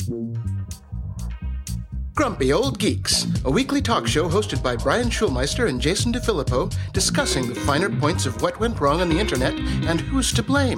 Grumpy Old Geeks, a weekly talk show hosted by Brian Schulmeister and Jason DeFilippo, discussing the finer points of what went wrong on the internet and who's to blame.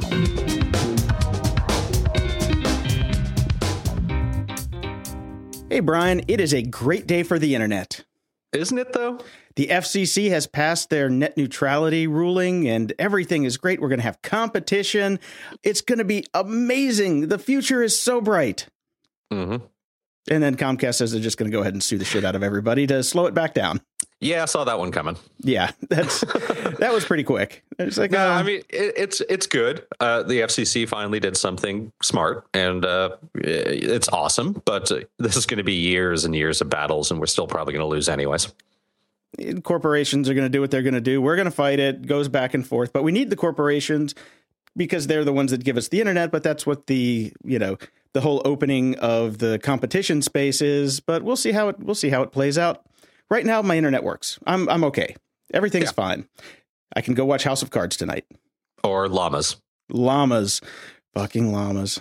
Hey, Brian, it is a great day for the internet. Isn't it, though? The FCC has passed their net neutrality ruling, and everything is great. We're going to have competition. It's going to be amazing. The future is so bright. Mm-hmm. And then Comcast says they're just going to go ahead and sue the shit out of everybody to slow it back down. Yeah, I saw that one coming. Yeah, that was pretty quick. It's like, no, I mean, it's good. The FCC finally did something smart, and it's awesome. But this is going to be years and years of battles, and we're still probably going to lose anyways. Corporations are going to do what they're going to do. We're going to fight it. It goes back and forth. But we need the corporations because they're the ones that give us the internet. But that's what the whole opening of the competition space is. But we'll see how it plays out. Right now, my internet works. I'm okay. Everything's fine. I can go watch House of Cards tonight. Or llamas. Fucking llamas.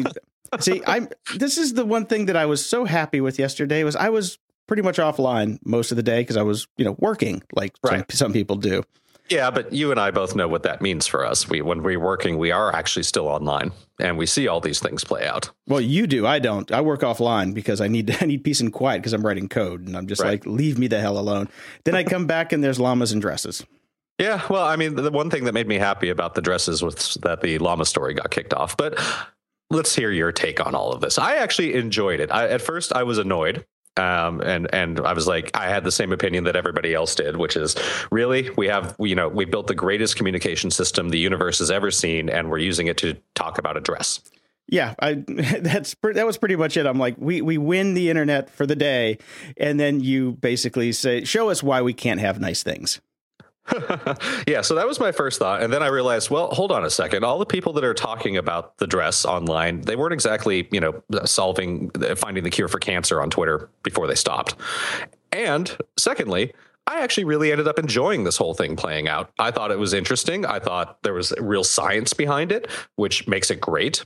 This is the one thing that I was so happy with yesterday was I was pretty much offline most of the day because I was, working like some people do. Yeah, but you and I both know what that means for us. When we're working, we are actually still online, and we see all these things play out. Well, you do. I don't. I work offline because I need peace and quiet because I'm writing code, and I'm just like, leave me the hell alone. Then I come back and there's llamas and dresses. Yeah, well, I mean, the one thing that made me happy about the dresses was that the llama story got kicked off. But let's hear your take on all of this. I actually enjoyed it. At first, I was annoyed. And I was like, I had the same opinion that everybody else did, which is really we built the greatest communication system the universe has ever seen, and we're using it to talk about a dress. Yeah, that was pretty much it. I'm like, we win the internet for the day. And then you basically say, show us why we can't have nice things. Yeah, so that was my first thought. And then I realized, well, hold on a second. All the people that are talking about the dress online, they weren't exactly, finding the cure for cancer on Twitter before they stopped. And secondly, I actually really ended up enjoying this whole thing playing out. I thought it was interesting. I thought there was real science behind it, which makes it great.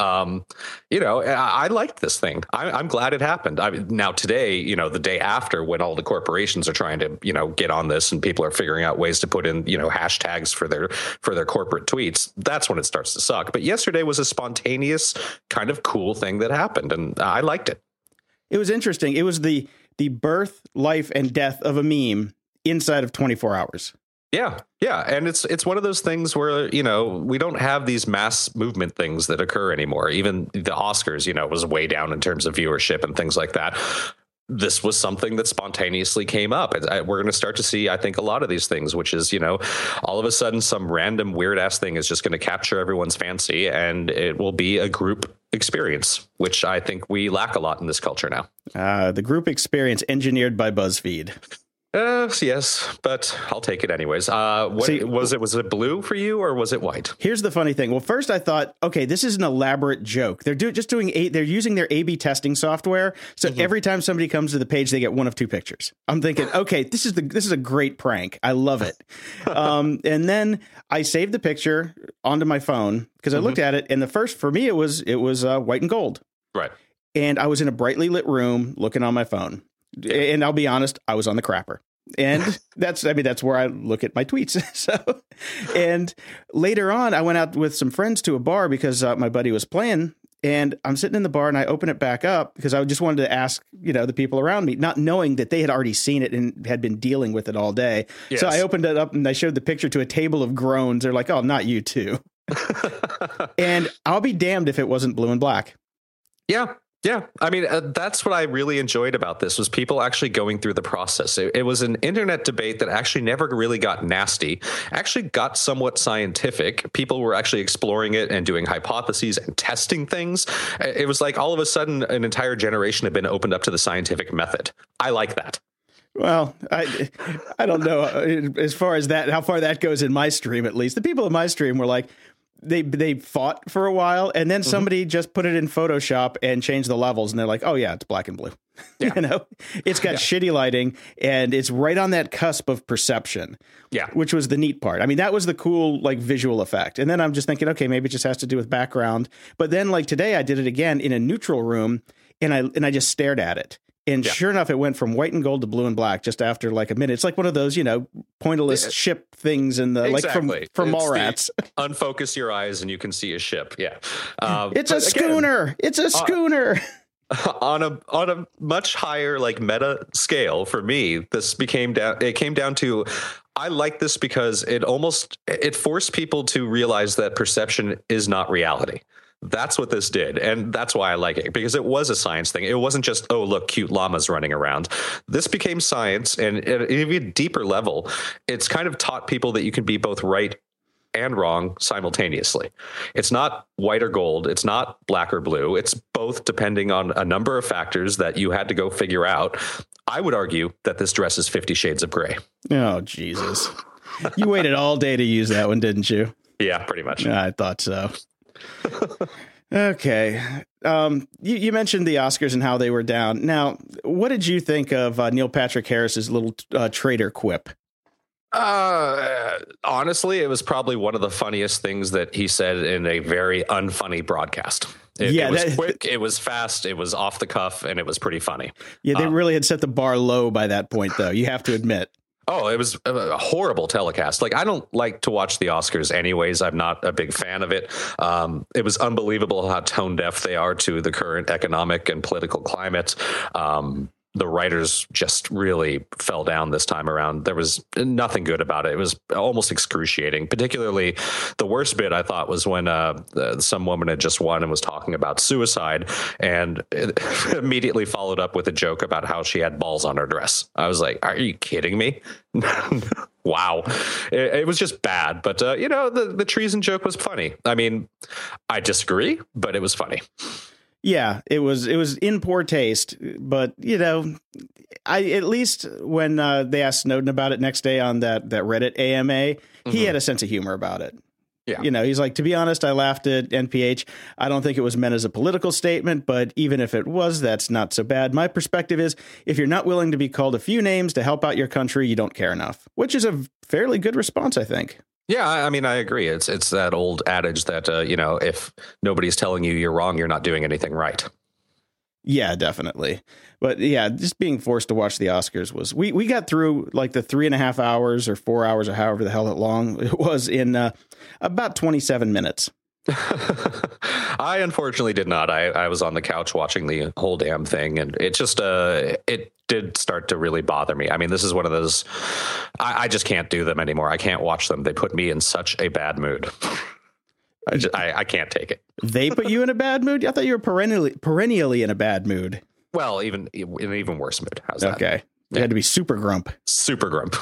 I liked this thing. I'm glad it happened. Now today, the day after, when all the corporations are trying to, get on this and people are figuring out ways to put in, hashtags for their corporate tweets, that's when it starts to suck. But yesterday was a spontaneous kind of cool thing that happened, and I liked it. It was interesting. It was the birth, life, and death of a meme inside of 24 hours. Yeah. And it's one of those things where, we don't have these mass movement things that occur anymore. Even the Oscars, was way down in terms of viewership and things like that. This was something that spontaneously came up. We're going to start to see, I think, a lot of these things, which is, all of a sudden some random weird ass thing is just going to capture everyone's fancy, and it will be a group experience, which I think we lack a lot in this culture now. The group experience engineered by BuzzFeed. Yes, but I'll take it anyways. Was it blue for you or was it white? Here's the funny thing. Well, first I thought, okay, this is an elaborate joke. They're they're using their A/B testing software. So every time somebody comes to the page, they get one of two pictures. I'm thinking, okay, this is a great prank. I love it. And then I saved the picture onto my phone because I looked at it, and the first for me it was white and gold. Right. And I was in a brightly lit room looking on my phone. And I'll be honest, I was on the crapper. And that's where I look at my tweets. And later on, I went out with some friends to a bar because my buddy was playing. And I'm sitting in the bar and I open it back up because I just wanted to ask, the people around me, not knowing that they had already seen it and had been dealing with it all day. Yes. So I opened it up and I showed the picture to a table of groans. They're like, oh, not you too. And I'll be damned if it wasn't blue and black. Yeah. Yeah, I mean, that's what I really enjoyed about this was people actually going through the process. It was an internet debate that actually never really got nasty, actually got somewhat scientific. People were actually exploring it and doing hypotheses and testing things. It was like all of a sudden an entire generation had been opened up to the scientific method. I like that. Well, I don't know as far as that, how far that goes in my stream, at least. The people in my stream were like, they fought for a while, and then somebody just put it in Photoshop and changed the levels, and they're like, oh yeah, it's black and blue. Yeah. It's got shitty lighting, and it's right on that cusp of perception. Yeah, which was the neat part. I mean, that was the cool visual effect. And then I'm just thinking, okay, maybe it just has to do with background. But then today I did it again in a neutral room, and I just stared at it. And sure enough, it went from white and gold to blue and black just after like a minute. It's like one of those, pointillist ship things in the like from Mallrats. Unfocus your eyes and you can see a ship. Yeah, it's a schooner. It's a schooner. On a much higher like meta scale for me, it came down to I like this because it forced people to realize that perception is not reality. That's what this did. And that's why I like it, because it was a science thing. It wasn't just, oh, look, cute llamas running around. This became science. And at an even deeper level, it's kind of taught people that you can be both right and wrong simultaneously. It's not white or gold. It's not black or blue. It's both, depending on a number of factors that you had to go figure out. I would argue that this dress is 50 Shades of Grey. Oh, Jesus. You waited all day to use that one, didn't you? Yeah, pretty much. I thought so. Okay. You mentioned the Oscars and how they were down. Now, what did you think of Neil Patrick Harris's little traitor quip? Honestly, it was probably one of the funniest things that he said in a very unfunny broadcast. It was quick, it was fast, it was off the cuff, and it was pretty funny. Yeah, they really had set the bar low by that point, though. You have to admit. Oh, it was a horrible telecast. Like, I don't like to watch the Oscars anyways. I'm not a big fan of it. It was unbelievable how tone deaf they are to the current economic and political climate. The writers just really fell down this time around. There was nothing good about it. It was almost excruciating. Particularly, the worst bit I thought was when some woman had just won and was talking about suicide, and it immediately followed up with a joke about how she had balls on her dress. I was like, "Are you kidding me?" Wow, it was just bad. But the treason joke was funny. I mean, I disagree, but it was funny. Yeah, it was in poor taste, but at least when they asked Snowden about it next day on that Reddit AMA, he had a sense of humor about it. Yeah, he's like, to be honest, I laughed at NPH. I don't think it was meant as a political statement, but even if it was, that's not so bad. My perspective is, if you're not willing to be called a few names to help out your country, you don't care enough, which is a fairly good response, I think. Yeah, I mean, I agree. It's that old adage that, if nobody's telling you you're wrong, you're not doing anything right. Yeah, definitely. But yeah, just being forced to watch the Oscars was we got through like the 3.5 hours or 4 hours or however the hell long it was in about 27 minutes. I unfortunately did not. I was on the couch watching the whole damn thing, and it just it did start to really bother me. I mean, this is one of those, I just can't do them anymore. I can't watch them. They put me in such a bad mood. I can't take it. They put you in a bad mood? I thought you were perennially in a bad mood. Well, in an even worse mood. How's that? Okay. You had to be super grump. Super grump.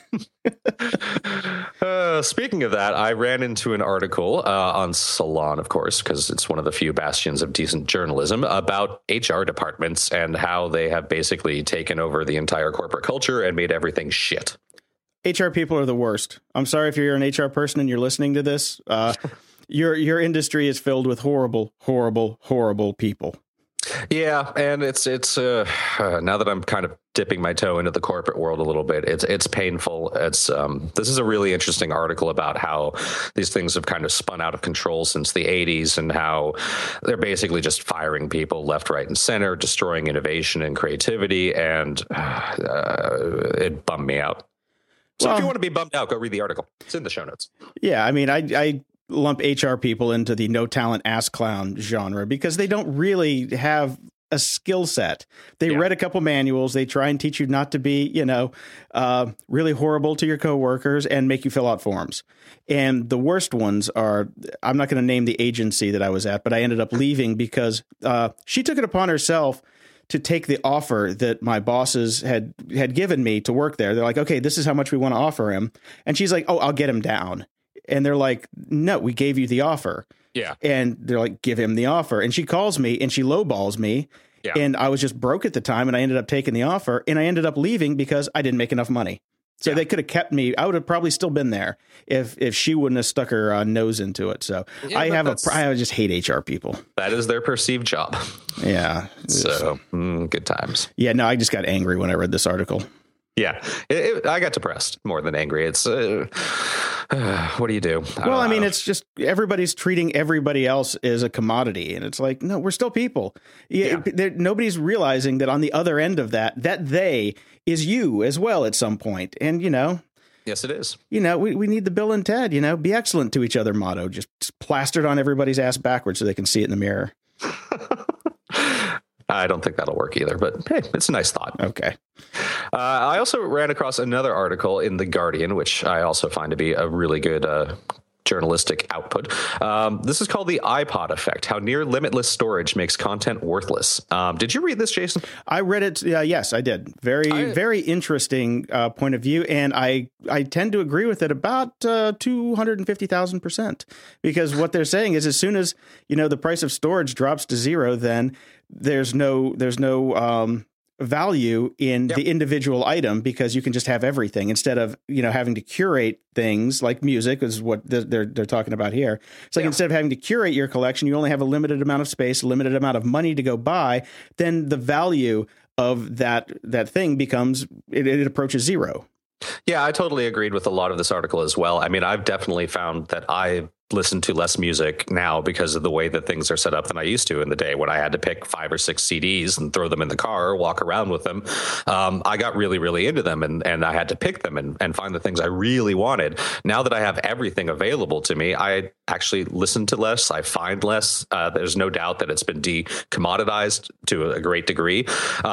Speaking of that, I ran into an article on Salon, of course, because it's one of the few bastions of decent journalism, about HR departments and how they have basically taken over the entire corporate culture and made everything shit. HR people are the worst. I'm sorry if you're an HR person and you're listening to this. Your industry is filled with horrible, horrible, horrible people. Yeah, and it's now that I'm kind of dipping my toe into the corporate world a little bit, it's painful. This is a really interesting article about how these things have kind of spun out of control since the 80s, and how they're basically just firing people left, right, and center, destroying innovation and creativity, and it bummed me out. So if you want to be bummed out, go read the article. It's in the show notes. Yeah, I mean, I lump HR people into the no talent ass clown genre because they don't really have a skill set. They read a couple manuals. They try and teach you not to be, really horrible to your coworkers and make you fill out forms. And the worst ones are, I'm not going to name the agency that I was at, but I ended up leaving because she took it upon herself to take the offer that my bosses had given me to work there. They're like, okay, this is how much we want to offer him. And she's like, oh, I'll get him down. And they're like, no, we gave you the offer. Yeah. And they're like, give him the offer. And she calls me and she lowballs me. Yeah. And I was just broke at the time, and I ended up taking the offer, and I ended up leaving because I didn't make enough money. So they could have kept me. I would have probably still been there if she wouldn't have stuck her nose into it. So I just hate HR people. That is their perceived job. Yeah. So good times. Yeah, no, I just got angry when I read this article. Yeah, I got depressed more than angry. It's what do you do? Well, I mean, it's just everybody's treating everybody else as a commodity, and it's like, no, we're still people. Nobody's realizing that on the other end of that they is you as well at some point, and yes, it is. We need the Bill and Ted, be excellent to each other motto, just plastered on everybody's ass backwards so they can see it in the mirror. I don't think that'll work either, but hey, it's a nice thought. Okay. I also ran across another article in The Guardian, which I also find to be a really good journalistic output. This is called the iPod effect, how near limitless storage makes content worthless. Did you read this, Jason? I read it. Yes, I did. Very interesting point of view. And I tend to agree with it about 250,000%, because what they're saying is as soon as, the price of storage drops to zero, then there's no value in the individual item, because you can just have everything instead of, having to curate things like music is what they're talking about here. It's like instead of having to curate your collection, you only have a limited amount of space, a limited amount of money to go buy. Then the value of that thing becomes, it approaches zero. Yeah, I totally agreed with a lot of this article as well. I mean, I've definitely found that I listen to less music now because of the way that things are set up than I used to in the day when I had to pick 5 or 6 CDs and throw them in the car or walk around with them. I got really, really into them and I had to pick them and find the things I really wanted. Now that I have everything available to me, I actually listen to less. I find less. There's no doubt that it's been decommoditized to a great degree.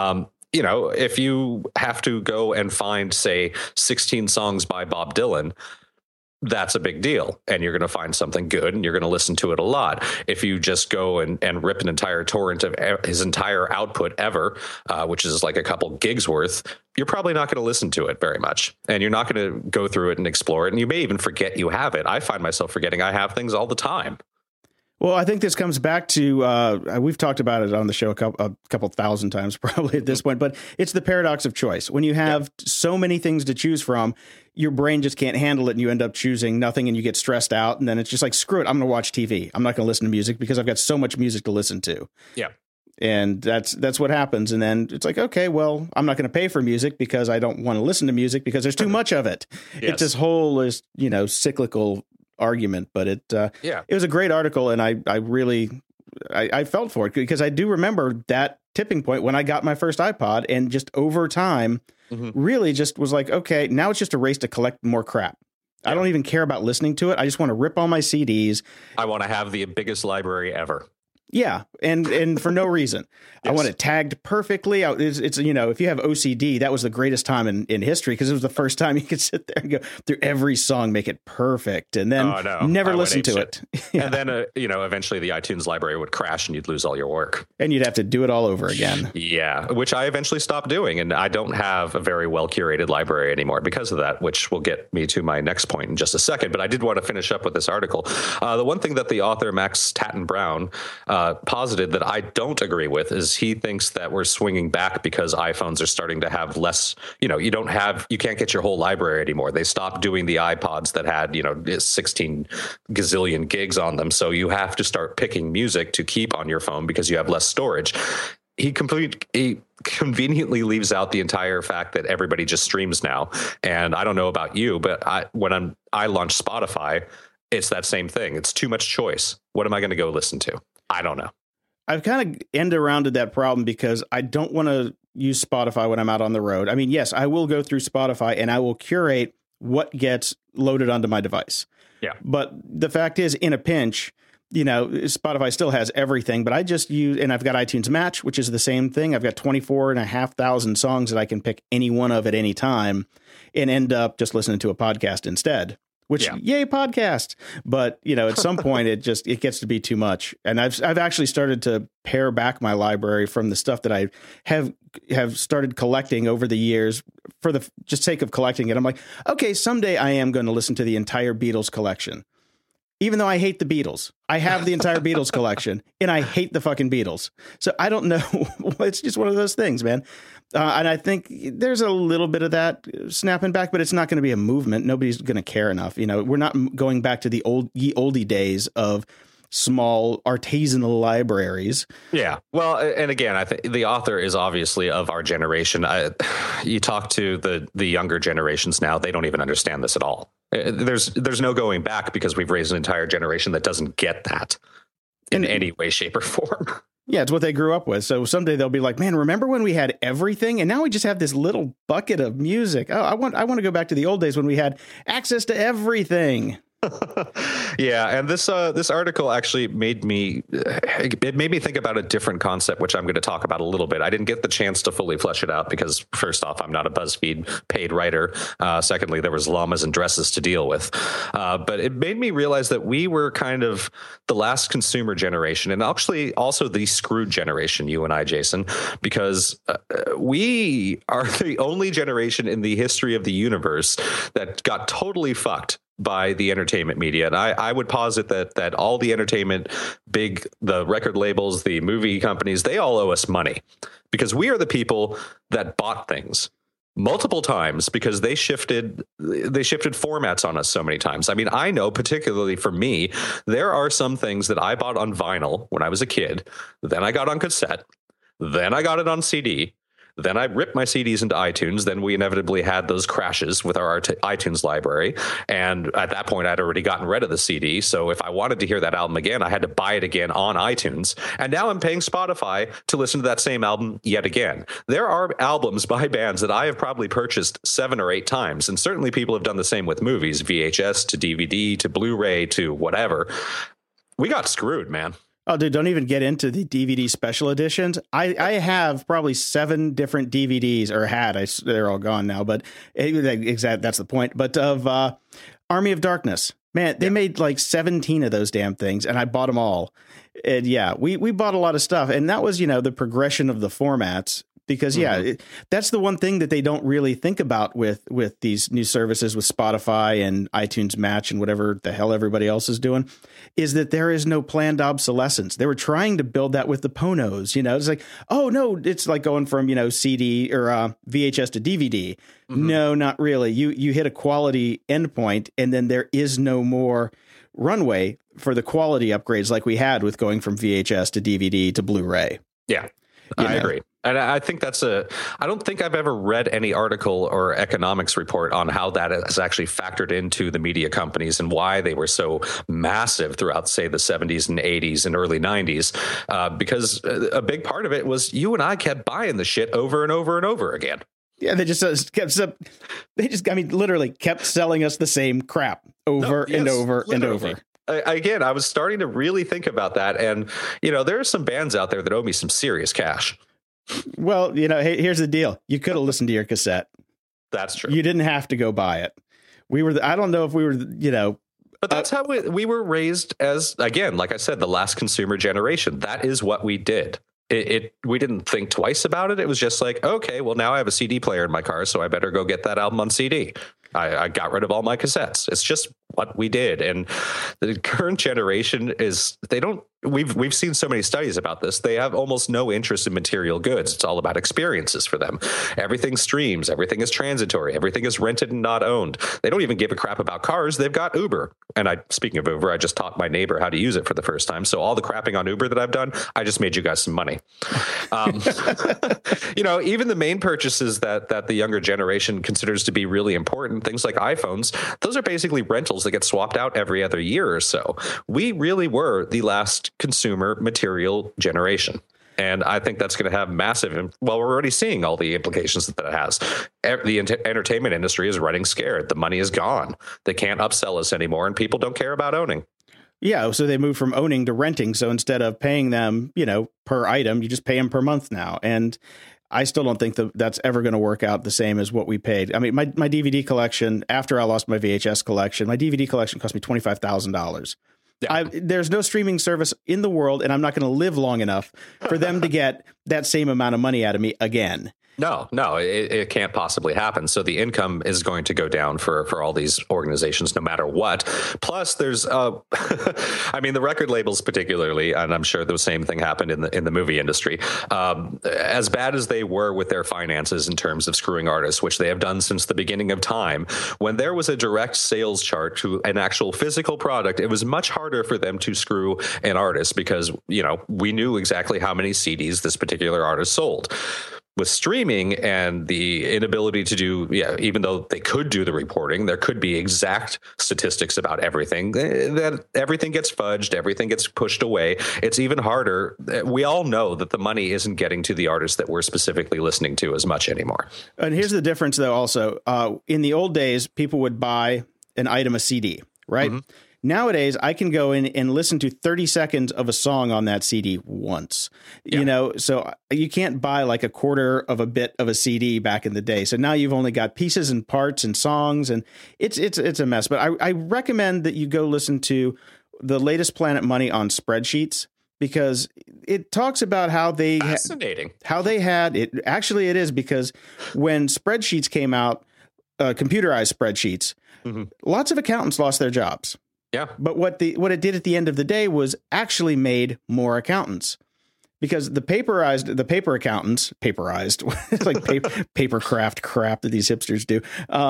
If you have to go and find, say, 16 songs by Bob Dylan, that's a big deal. And you're going to find something good and you're going to listen to it a lot. If you just go and rip an entire torrent of his entire output ever, which is like a couple gigs worth, you're probably not going to listen to it very much. And you're not going to go through it and explore it. And you may even forget you have it. I find myself forgetting I have things all the time. Well, I think this comes back to, we've talked about it on the show a couple thousand times probably at this point, but it's the paradox of choice. When you have so many things to choose from, your brain just can't handle it and you end up choosing nothing and you get stressed out. And then it's just like, screw it, I'm going to watch TV. I'm not going to listen to music because I've got so much music to listen to. Yeah. And that's what happens. And then it's like, okay, well, I'm not going to pay for music because I don't want to listen to music because there's too much of it. Yes. It's this whole, cyclical argument, but it was a great article, and I really felt for it because I do remember that tipping point when I got my first iPod, and just over time really just was like, okay, now it's just a race to collect more crap. I don't even care about listening to it. I just want to rip all my CDs. I want to have the biggest library ever. Yeah, and for no reason. Yes. I want it tagged perfectly. It's if you have OCD, that was the greatest time in history because it was the first time you could sit there and go through every song, make it perfect, and then never listen to it. Yeah. And then eventually the iTunes library would crash and you'd lose all your work, and you'd have to do it all over again. Yeah, which I eventually stopped doing, and I don't have a very well curated library anymore because of that, which will get me to my next point in just a second. But I did want to finish up with this article. The one thing that the author Max Tatton Brown posited that I don't agree with is he thinks that we're swinging back because iPhones are starting to have less, you can't get your whole library anymore. They stopped doing the iPods that had, 16 gazillion gigs on them. So you have to start picking music to keep on your phone because you have less storage. He conveniently leaves out the entire fact that everybody just streams now. And I don't know about you, but when I launch Spotify, it's that same thing. It's too much choice. What am I going to go listen to? I don't know. I've kind of end-arounded that problem because I don't want to use Spotify when I'm out on the road. I mean, yes, I will go through Spotify and I will curate what gets loaded onto my device. Yeah. But the fact is, in a pinch, Spotify still has everything, but I just use, and I've got iTunes Match, which is the same thing. I've got 24,500 songs that I can pick any one of at any time and end up just listening to a podcast instead. Which, yay, podcast. But, at some point, it gets to be too much. And I've actually started to pare back my library from the stuff that I have started collecting over the years for the just sake of collecting it. I'm like, okay, someday I am going to listen to the entire Beatles collection. Even though I hate the Beatles, I have the entire Beatles collection and I hate the fucking Beatles. So I don't know. It's just one of those things, man. And I think there's a little bit of that snapping back, but it's not going to be a movement. Nobody's going to care enough. We're not going back to the oldie days of small artisanal libraries. Yeah. Well, and again, I think the author is obviously of our generation. You talk to the younger generations now, they don't even understand this at all. There's no going back because we've raised an entire generation that doesn't get that in any way, shape, or form. Yeah, it's what they grew up with. So someday they'll be like, man, remember when we had everything? And now we just have this little bucket of music. Oh, I want to go back to the old days when we had access to everything. Yeah, and this article actually made me think about a different concept, which I'm going to talk about a little bit. I didn't get the chance to fully flesh it out because, first off, I'm not a BuzzFeed paid writer. Secondly, there was llamas and dresses to deal with. But it made me realize that we were kind of the last consumer generation, and actually also the screwed generation, you and I, Jason, because we are the only generation in the history of the universe that got totally fucked by the entertainment media. And I would posit that all the entertainment, the record labels, the movie companies, they all owe us money because we are the people that bought things multiple times because they shifted formats on us so many times. I mean, I know particularly for me, there are some things that I bought on vinyl when I was a kid, then I got on cassette, then I got it on CD. Then I ripped my CDs into iTunes. Then we inevitably had those crashes with our iTunes library. And at that point, I'd already gotten rid of the CD. So if I wanted to hear that album again, I had to buy it again on iTunes. And now I'm paying Spotify to listen to that same album yet again. There are albums by bands that I have probably purchased 7 or 8 times. And certainly people have done the same with movies, VHS to DVD to Blu-ray to whatever. We got screwed, man. Oh, dude, don't even get into the DVD special editions. I have probably 7 different DVDs, or had. They're all gone now, but that's the point. But of Army of Darkness, man, they made like 17 of those damn things, and I bought them all. And yeah, we bought a lot of stuff, and that was, the progression of the formats. Because, that's the one thing that they don't really think about with these new services with Spotify and iTunes Match and whatever the hell everybody else is doing, is that there is no planned obsolescence. They were trying to build that with the Ponos. It's like, oh, no, it's like going from, CD or VHS to DVD. Mm-hmm. No, not really. You hit a quality endpoint, and then there is no more runway for the quality upgrades like we had with going from VHS to DVD to Blu-ray. Yeah, I agree. And I think I don't think I've ever read any article or economics report on how that has actually factored into the media companies and why they were so massive throughout, say, the 70s and 80s and early 90s, because a big part of it was you and I kept buying the shit over and over and over again. Yeah, they just literally kept selling us the same crap over and over and over. Again, I was starting to really think about that. And, there are some bands out there that owe me some serious cash. Well, hey, here's the deal. You could have listened to your cassette. That's true. You didn't have to go buy it. I don't know if we were, But that's how we were raised as, again, like I said, the last consumer generation. That is what we did. We didn't think twice about it. It was just like, okay, well, now I have a CD player in my car, so I better go get that album on CD. I got rid of all my cassettes. It's just what we did. And the current generation we've seen so many studies about this. They have almost no interest in material goods. It's all about experiences for them. Everything streams. Everything is transitory. Everything is rented and not owned. They don't even give a crap about cars. They've got Uber. And speaking of Uber, I just taught my neighbor how to use it for the first time. So all the crapping on Uber that I've done, I just made you guys some money. Even the main purchases that the younger generation considers to be really important, things like iPhones, those are basically rentals that get swapped out every other year or so. We really were the last consumer material generation. And I think that's going to have massive, well, we're already seeing all the implications that has. The entertainment industry is running scared. The money is gone. They can't upsell us anymore, and people don't care about owning. Yeah, so they moved from owning to renting. So instead of paying them, per item, you just pay them per month now. And I still don't think that's ever going to work out the same as what we paid. I mean, my DVD collection, after I lost my VHS collection, my DVD collection cost me $25,000. Yeah. There's no streaming service in the world, and I'm not going to live long enough for them to get that same amount of money out of me again. No, it can't possibly happen. So the income is going to go down for all these organizations, no matter what. Plus, there's, I mean, the record labels particularly, and I'm sure the same thing happened in the movie industry. As bad as they were with their finances in terms of screwing artists, which they have done since the beginning of time, when there was a direct sales chart to an actual physical product, it was much harder for them to screw an artist because, we knew exactly how many CDs this particular artist sold. With streaming and the inability to do, even though they could do the reporting, there could be exact statistics about everything. That everything gets fudged, everything gets pushed away. It's even harder. We all know that the money isn't getting to the artists that we're specifically listening to as much anymore. And here's the difference, though. Also, in the old days, people would buy an item, a CD, right? Mm-hmm. Nowadays, I can go in and listen to 30 seconds of a song on that CD once, so you can't buy like a quarter of a bit of a CD back in the day. So now you've only got pieces and parts and songs, and it's a mess. But I recommend that you go listen to the latest Planet Money on Spreadsheets, because it talks about how they fascinating how they had it. Actually, it is, because when spreadsheets came out, computerized spreadsheets, lots of accountants lost their jobs. Yeah. But what it did at the end of the day was actually made more accountants, because the paper accountants, it's like paper craft crap that these hipsters do.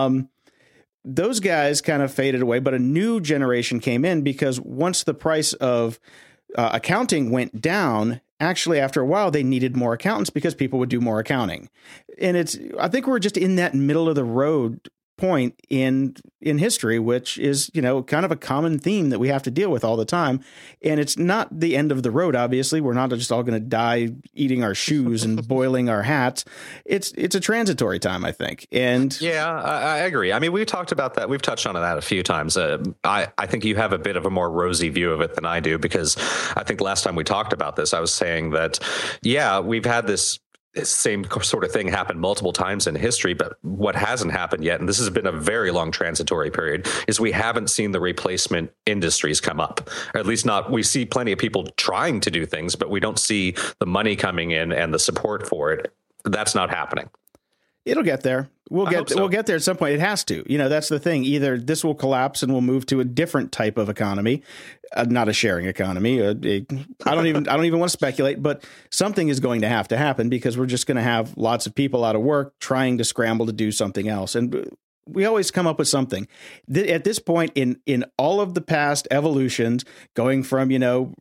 Those guys kind of faded away, but a new generation came in, because once the price of accounting went down, actually after a while they needed more accountants because people would do more accounting. And I think we're just in that middle of the road point in history, which is, kind of a common theme that we have to deal with all the time. And it's not the end of the road. Obviously, we're not just all going to die eating our shoes and boiling our hats. It's a transitory time, I think. And I agree. I mean, we've talked about that. We've touched on that a few times. I think you have a bit of a more rosy view of it than I do, because I think last time we talked about this, I was saying that, we've had this same sort of thing happened multiple times in history, but what hasn't happened yet, and this has been a very long transitory period, is we haven't seen the replacement industries come up. Or at least not, we see plenty of people trying to do things, but we don't see the money coming in and the support for it. That's not happening. It'll get there. We'll get there at some point. It has to. That's the thing. Either this will collapse and we'll move to a different type of economy, not a sharing economy. I don't even want to speculate, but something is going to happen, because we're just going to have lots of people out of work trying to scramble to do something else. And we always come up with something. At this point in all of the past evolutions, going from,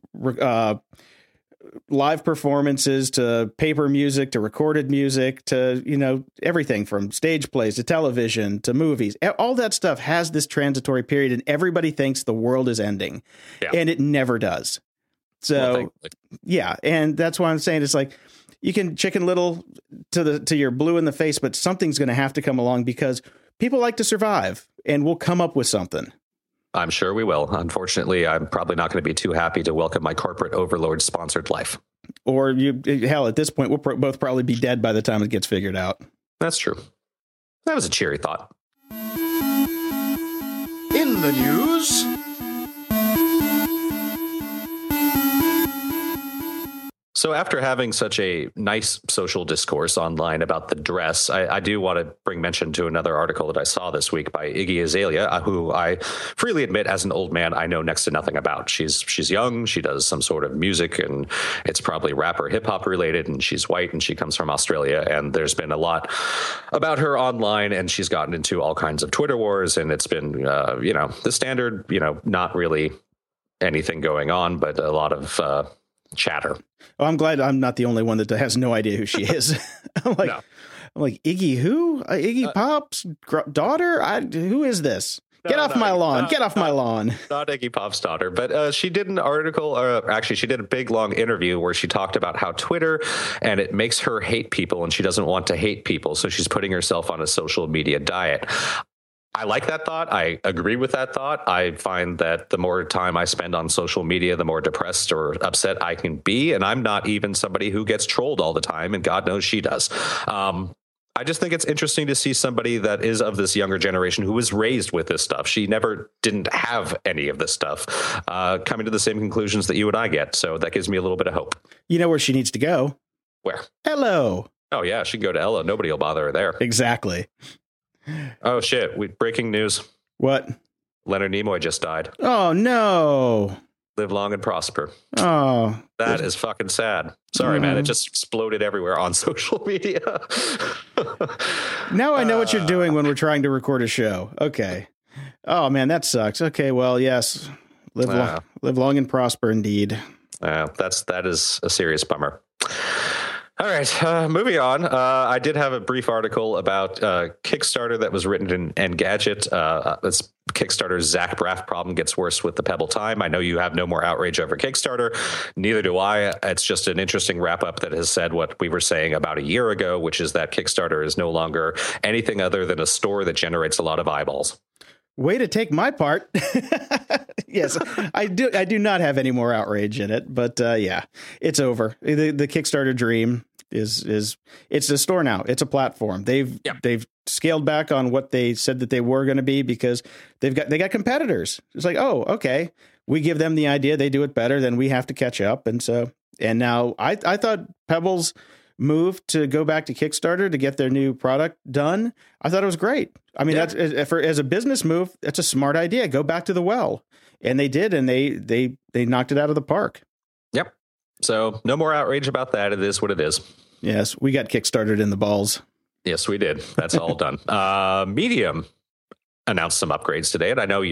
live performances to paper music to recorded music to, everything from stage plays to television to movies, all that stuff has this transitory period, and everybody thinks the world is ending, and it never does. So, and that's why I'm saying it's like you can Chicken Little to your blue in the face, but something's going to have to come along, because people like to survive, and we'll come up with something. I'm sure we will. Unfortunately, I'm probably not going to be too happy to welcome my corporate overlord sponsored life. Or at this point, we'll both probably be dead by the time it gets figured out. That's true. That was a cheery thought. In the news. So after having such a nice social discourse online about the dress, I do want to bring mention to another article that I saw this week by Iggy Azalea, who I freely admit, as an old man, I know next to nothing about. She's young, she does some sort of music, and it's probably rap or hip hop related, and she's white, and she comes from Australia, and there's been a lot about her online, and she's gotten into all kinds of Twitter wars, and it's been, the standard, not really anything going on, but a lot of chatter. Oh, I'm glad I'm not the only one that has no idea who she is. I'm like, Iggy who? Iggy Pop's daughter? Who is this? Get off my lawn. Get off my lawn. Not Iggy Pop's daughter, but she did an article, actually she did a big long interview where she talked about how Twitter, and it makes her hate people, and she doesn't want to hate people. So she's putting herself on a social media diet. I like that thought. I agree with that thought. I find that the more time I spend on social media, the more depressed or upset I can be. And I'm not even somebody who gets trolled all the time, and God knows she does. I just think it's interesting to see somebody that is of this younger generation who was raised with this stuff. She didn't have any of this stuff, coming to the same conclusions that you and I get. So that gives me a little bit of hope. You know where she needs to go? Where? Hello. Oh, yeah. She can go to Ella. Nobody will bother her there. Exactly. Oh, shit. Breaking news. What? Leonard Nimoy just died. Oh, no. Live long and prosper. Oh. That is fucking sad. Sorry, man. It just exploded everywhere on social media. Now I know what you're doing when we're trying to record a show. Okay. Oh, man, that sucks. Okay, well, yes. Live long and prosper, indeed. That is a serious bummer. All right, moving on. I did have a brief article about Kickstarter that was written in Engadget. It's Kickstarter's Zach Braff problem gets worse with the Pebble time. I know you have no more outrage over Kickstarter. Neither do I. It's just an interesting wrap up that has said what we were saying about a year ago, which is that Kickstarter is no longer anything other than a store that generates a lot of eyeballs. Way to take my part. Yes, I do not have any more outrage in it, but yeah, it's over. The Kickstarter dream is it's a store now. It's a platform. They've scaled back on what they said that they were going to be because they got competitors. It's like, oh, okay, we give them the idea, they do it better, then we have to catch up. And now I thought Pebble's move to go back to Kickstarter to get their new product done, I thought it was great. I mean, that's as a business move, that's a smart idea. Go back to the well. And they did, and they knocked it out of the park. Yep. So no more outrage about that. It is what it is. Yes, we got Kickstarted in the balls. Yes, we did. That's all done. Medium announced some upgrades today, and I know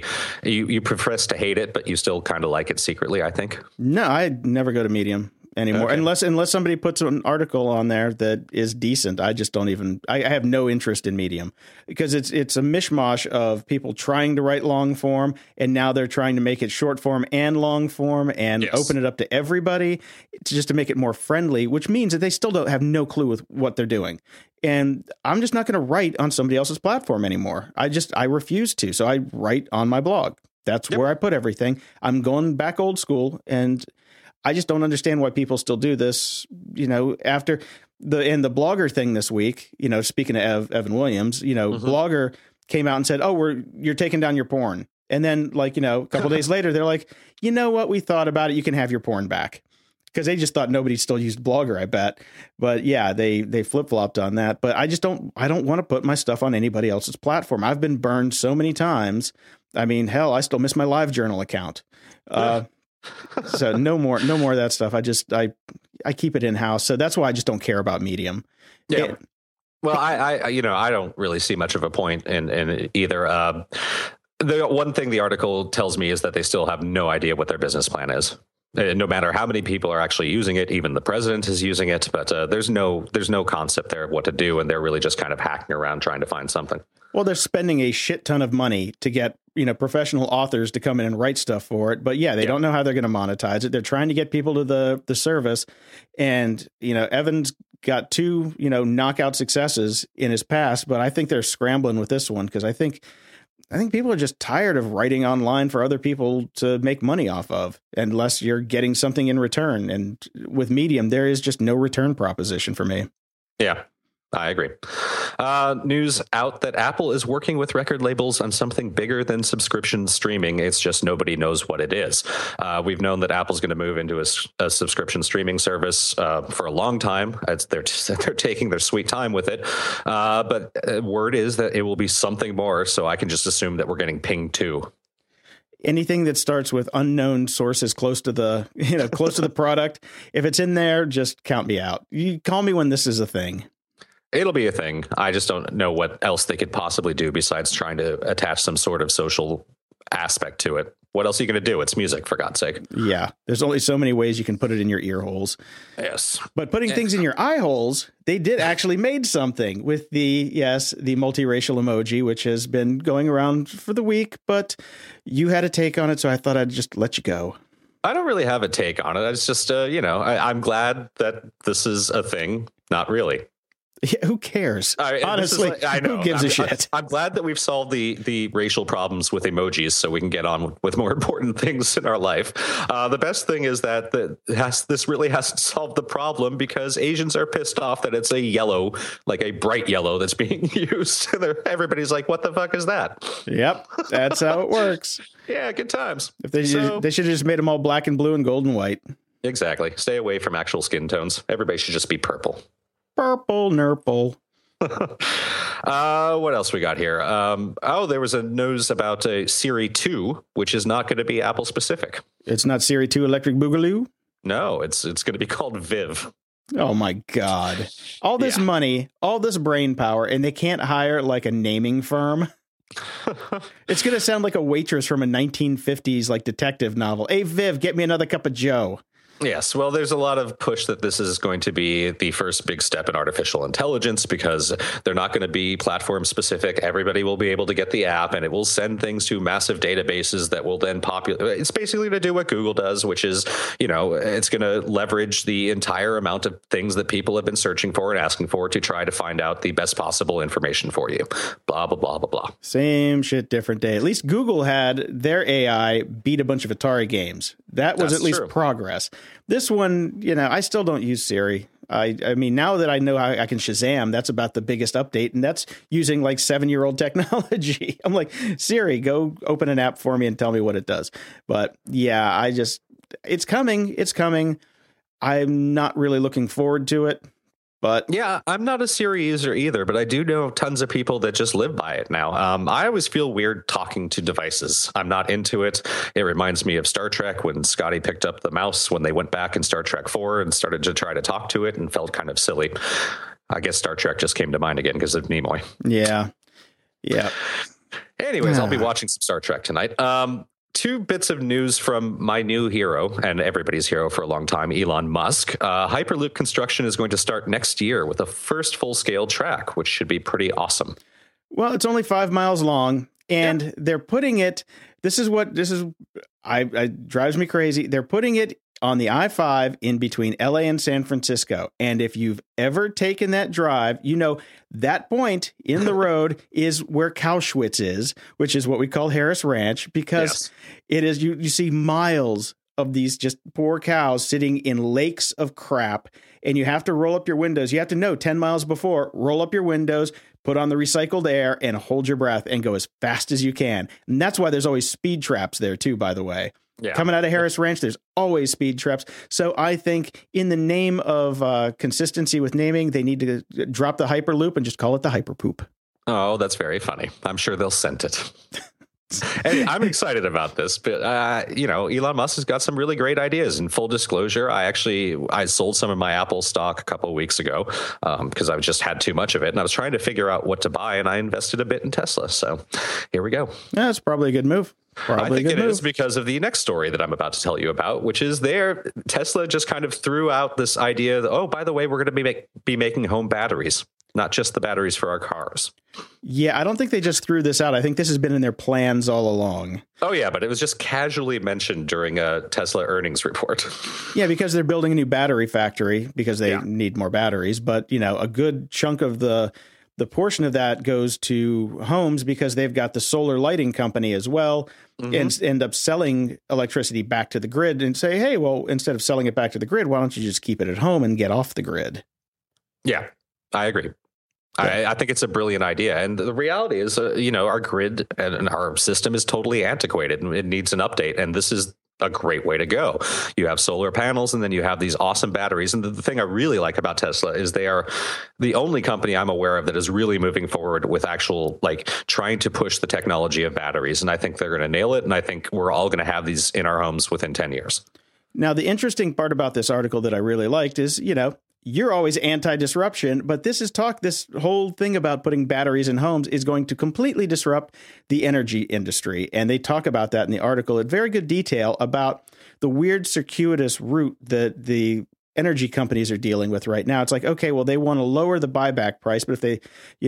you profess to hate it, but you still kind of like it secretly, I think. No, I never go to Medium anymore, unless somebody puts an article on there that is decent. I just don't even. I have no interest in Medium because it's a mishmash of people trying to write long form, and now they're trying to make it short form and long form and open it up to everybody just to make it more friendly, which means that they still don't have no clue with what they're doing. And I'm just not going to write on somebody else's platform anymore. I refuse to. So I write on my blog. That's where I put everything. I'm going back old school, and I just don't understand why people still do this, after the Blogger thing this week, speaking of Evan Williams, Blogger came out and said, oh, you're taking down your porn. And then a couple days later, they're like, you know what? We thought about it. You can have your porn back. Because they just thought nobody still used Blogger, I bet. But yeah, they flip-flopped on that. But I don't want to put my stuff on anybody else's platform. I've been burned so many times. I mean, hell, I still miss my LiveJournal account. So no more of that stuff. I keep it in house. So that's why I just don't care about Medium. Yeah. Well, I don't really see much of a point in either. The one thing the article tells me is that they still have no idea what their business plan is. No matter how many people are actually using it, even the president is using it, but there's no concept there of what to do, and they're really just kind of hacking around trying to find something. Well, they're spending a shit ton of money to get professional authors to come in and write stuff for it, but they don't know how they're going to monetize it. They're trying to get people to the service, and Evan's got two knockout successes in his past, but I think they're scrambling with this one because I think people are just tired of writing online for other people to make money off of, unless you're getting something in return. And with Medium, there is just no return proposition for me. Yeah, I agree. News out that Apple is working with record labels on something bigger than subscription streaming. It's just nobody knows what it is. We've known that Apple's going to move into a subscription streaming service for a long time. They're taking their sweet time with it. But word is that it will be something more. So I can just assume that we're getting Ping 2. Anything that starts with unknown sources close to the product, if it's in there, just count me out. You call me when this is a thing. It'll be a thing. I just don't know what else they could possibly do besides trying to attach some sort of social aspect to it. What else are you going to do? It's music, for God's sake. Yeah. There's only so many ways you can put it in your ear holes. Yes. But putting things in your eye holes, they did actually made something with the multiracial emoji, which has been going around for the week, but you had a take on it, so I thought I'd just let you go. I don't really have a take on it. It's just, I'm glad that this is a thing. Not really. Yeah, who cares? Honestly, I know. Who gives a shit? I'm glad that we've solved the racial problems with emojis, so we can get on with more important things in our life. The best thing is that this really hasn't solved the problem because Asians are pissed off that it's a yellow, like a bright yellow, that's being used. Everybody's like, "What the fuck is that?" Yep, that's how it works. Yeah, good times. If they should have just made them all black and blue and gold and white. Exactly. Stay away from actual skin tones. Everybody should just be purple. Purple nurple. What else we got here? There was a news about Siri 2, which is not going to be Apple specific. It's not Siri 2 Electric Boogaloo? No, it's going to be called Viv. Oh, my God. All this money, all this brain power, and they can't hire like a naming firm. It's going to sound like a waitress from a 1950s like detective novel. Hey, Viv, get me another cup of Joe. Yes, well, there's a lot of push that this is going to be the first big step in artificial intelligence because they're not going to be platform specific. Everybody will be able to get the app and it will send things to massive databases that will then populate. It's basically to do what Google does, which is, it's going to leverage the entire amount of things that people have been searching for and asking for to try to find out the best possible information for you. Blah, blah, blah, blah, blah. Same shit, different day. At least Google had their AI beat a bunch of Atari games. That was at least progress. This one, I still don't use Siri. I mean, now that I know how I can Shazam, that's about the biggest update. And that's using like 7-year-old technology. I'm like, Siri, go open an app for me and tell me what it does. But yeah, it's coming. It's coming. I'm not really looking forward to it. But yeah, I'm not a Siri user either, but I do know tons of people that just live by it now. I always feel weird talking to devices. I'm not into it. It reminds me of Star Trek when Scotty picked up the mouse when they went back in Star Trek 4 and started to try to talk to it and felt kind of silly. I guess Star Trek just came to mind again because of Nimoy. Yeah. Yeah. Anyways, I'll be watching some Star Trek tonight. 2 bits of news from my new hero and everybody's hero for a long time, Elon Musk. Hyperloop construction is going to start next year with a first full-scale track, which should be pretty awesome. Well, it's only 5 miles long, and they're putting it. I drives me crazy. They're putting it on the I-5 in between LA and San Francisco. And if you've ever taken that drive, that point in the road is where Cowschwitz is, which is what we call Harris Ranch, because it is, you see miles of these just poor cows sitting in lakes of crap, and you have to roll up your windows. You have to know 10 miles before, roll up your windows, put on the recycled air, and hold your breath and go as fast as you can. And that's why there's always speed traps there too, by the way. Yeah. Coming out of Harris Ranch, there's always speed traps. So I think in the name of consistency with naming, they need to drop the Hyperloop and just call it the Hyperpoop. Oh, that's very funny. I'm sure they'll send it. Hey, I'm excited about this, but Elon Musk has got some really great ideas. In full disclosure, I sold some of my Apple stock a couple of weeks ago because I've just had too much of it, and I was trying to figure out what to buy, and I invested a bit in Tesla. So here we go. That's probably a good move. I think it is because of the next story that I'm about to tell you about, which is Tesla just kind of threw out this idea that, oh, by the way, we're going to be making home batteries, not just the batteries for our cars. Yeah, I don't think they just threw this out. I think this has been in their plans all along. Oh, yeah, but it was just casually mentioned during a Tesla earnings report. Yeah, because they're building a new battery factory because they need more batteries. But, a good chunk of the portion of that goes to homes because they've got the solar lighting company as well, and end up selling electricity back to the grid and say, hey, well, instead of selling it back to the grid, why don't you just keep it at home and get off the grid? Yeah, I agree. I think it's a brilliant idea. And the reality is, our grid and our system is totally antiquated and it needs an update. And this is a great way to go. You have solar panels and then you have these awesome batteries. And the thing I really like about Tesla is they are the only company I'm aware of that is really moving forward with actual, trying to push the technology of batteries. And I think they're going to nail it. And I think we're all going to have these in our homes within 10 years. Now, the interesting part about this article that I really liked is, you're always anti-disruption, but this whole thing about putting batteries in homes is going to completely disrupt the energy industry. And they talk about that in the article in very good detail about the weird circuitous route that the energy companies are dealing with right now. It's like, okay, well, they want to lower the buyback price, but if they,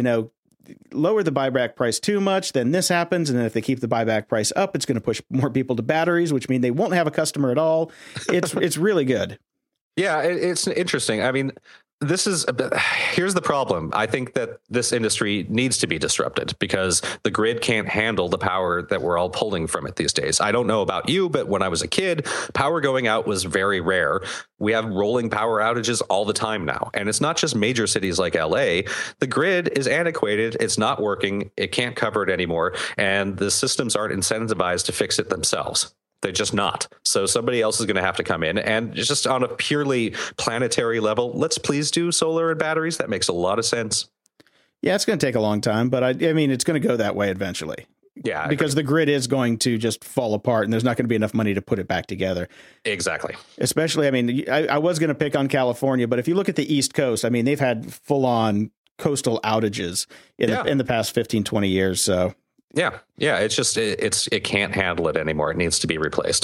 lower the buyback price too much, then this happens. And then if they keep the buyback price up, it's going to push more people to batteries, which means they won't have a customer at all. It's really good. Yeah, it's interesting. I mean, here's the problem. I think that this industry needs to be disrupted because the grid can't handle the power that we're all pulling from it these days. I don't know about you, but when I was a kid, power going out was very rare. We have rolling power outages all the time now. And it's not just major cities like LA. The grid is antiquated. It's not working. It can't cover it anymore. And the systems aren't incentivized to fix it themselves. They're just not. So somebody else is going to have to come in, and just on a purely planetary level, let's please do solar and batteries. That makes a lot of sense. Yeah, it's going to take a long time, but I mean, it's going to go that way eventually. Yeah, because the grid is going to just fall apart and there's not going to be enough money to put it back together. Exactly. Especially, I mean, I was going to pick on California, but if you look at the East Coast, I mean, they've had full on coastal outages in the past 15, 20 years. So yeah, it's just it can't handle it anymore. It needs to be replaced.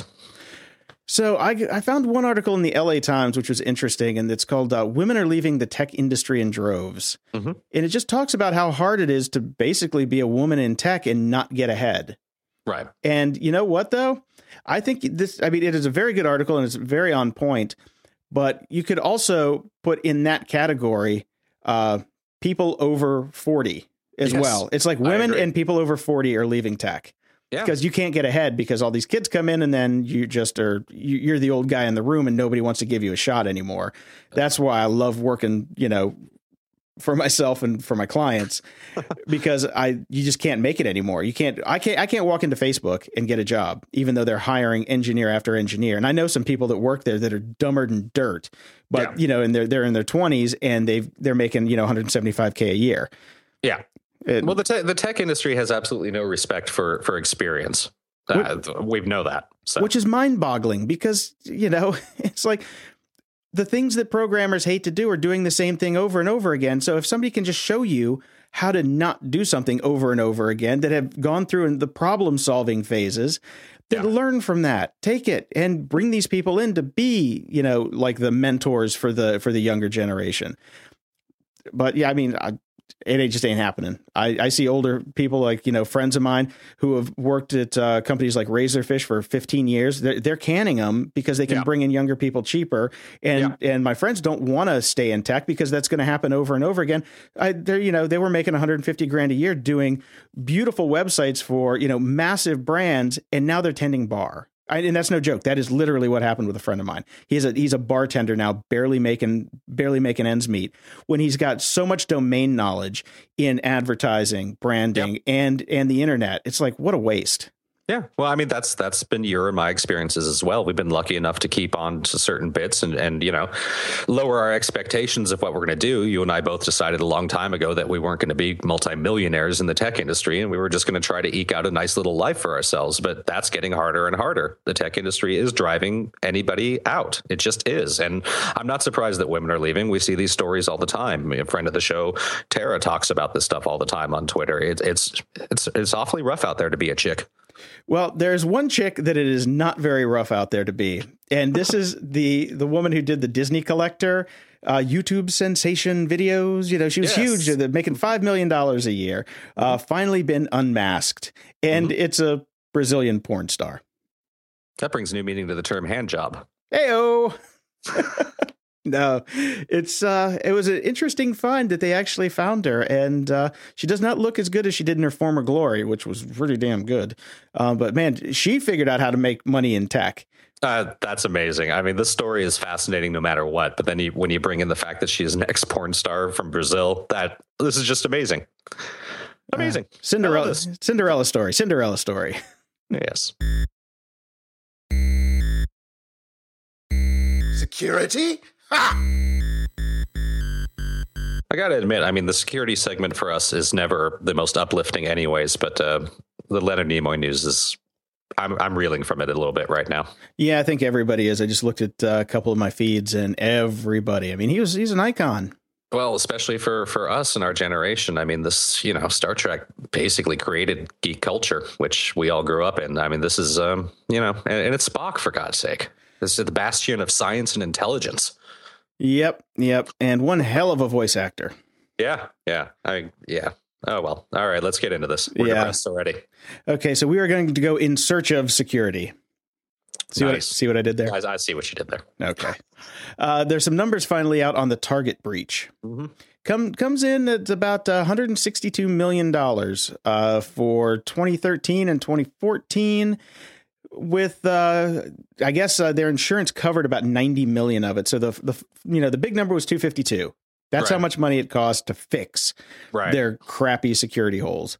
So I found one article in the LA Times, which was interesting, and it's called Women Are Leaving the Tech Industry in Droves. Mm-hmm. And it just talks about how hard it is to basically be a woman in tech and not get ahead. Right. And you know what, though? I think it is a very good article and it's very on point. But you could also put in that category people over 40 as well. It's like women and people over 40 are leaving tech. Yeah. Because you can't get ahead because all these kids come in and then you just you're the old guy in the room and nobody wants to give you a shot anymore. That's why I love working, for myself and for my clients, because you just can't make it anymore. I can't walk into Facebook and get a job, even though they're hiring engineer after engineer. And I know some people that work there that are dumber than dirt, but and they're in their 20s and they're making, $175K a year. Yeah. Well, the tech industry has absolutely no respect for experience. We know that. So. Which is mind-boggling because, it's like the things that programmers hate to do are doing the same thing over and over again. So if somebody can just show you how to not do something over and over again, that have gone through in the problem-solving phases, then learn from that, take it, and bring these people in to be, like the mentors for the younger generation. But yeah, I mean, it just ain't happening. I see older people like, friends of mine who have worked at companies like Razorfish for 15 years. They're canning them because they can bring in younger people cheaper. And my friends don't want to stay in tech because that's going to happen over and over again. They were making $150,000 a year doing beautiful websites for, massive brands. And now they're tending bar. And that's no joke. That is literally what happened with a friend of mine. He's a bartender now, barely making ends meet, when he's got so much domain knowledge in advertising, branding, and the internet. It's like, what a waste. Yeah. Well, I mean, that's been your and my experiences as well. We've been lucky enough to keep on to certain bits and lower our expectations of what we're going to do. You and I both decided a long time ago that we weren't going to be multimillionaires in the tech industry, and we were just going to try to eke out a nice little life for ourselves. But that's getting harder and harder. The tech industry is driving anybody out. It just is. And I'm not surprised that women are leaving. We see these stories all the time. A friend of the show, Tara, talks about this stuff all the time on Twitter. It's awfully rough out there to be a chick. Well, there's one chick that it is not very rough out there to be. And this is the woman who did the Disney Collector YouTube sensation videos. She was huge, making $5 million a year, finally been unmasked. And it's a Brazilian porn star. That brings new meaning to the term hand job. Hey-o. No, it was an interesting find that they actually found her, and she does not look as good as she did in her former glory, which was pretty damn good. But man, she figured out how to make money in tech. That's amazing. I mean, this story is fascinating no matter what. But then when you bring in the fact that she is an ex-porn star from Brazil, this is just amazing. Amazing. Cinderella story. Yes. Security? Ha! I got to admit, I mean, the security segment for us is never the most uplifting anyways, but the Leonard Nimoy news is, I'm reeling from it a little bit right now. Yeah, I think everybody is. I just looked at a couple of my feeds and everybody, I mean, he's an icon. Well, especially for us and our generation. I mean, this, Star Trek basically created geek culture, which we all grew up in. I mean, this is, and it's Spock, for God's sake. This is the bastion of science and intelligence. Yep. And one hell of a voice actor. Yeah. Oh, well. All right. Let's get into this. We're depressed already. Okay. So we are going to go in search of security. See what I did there? I see what you did there. Okay. There's some numbers finally out on the Target breach. Mm-hmm. Comes in at about $162 million for 2013 and 2014. With, I guess their insurance covered about 90 million of it. So the big number was 252. That's how much money it cost to fix their crappy security holes.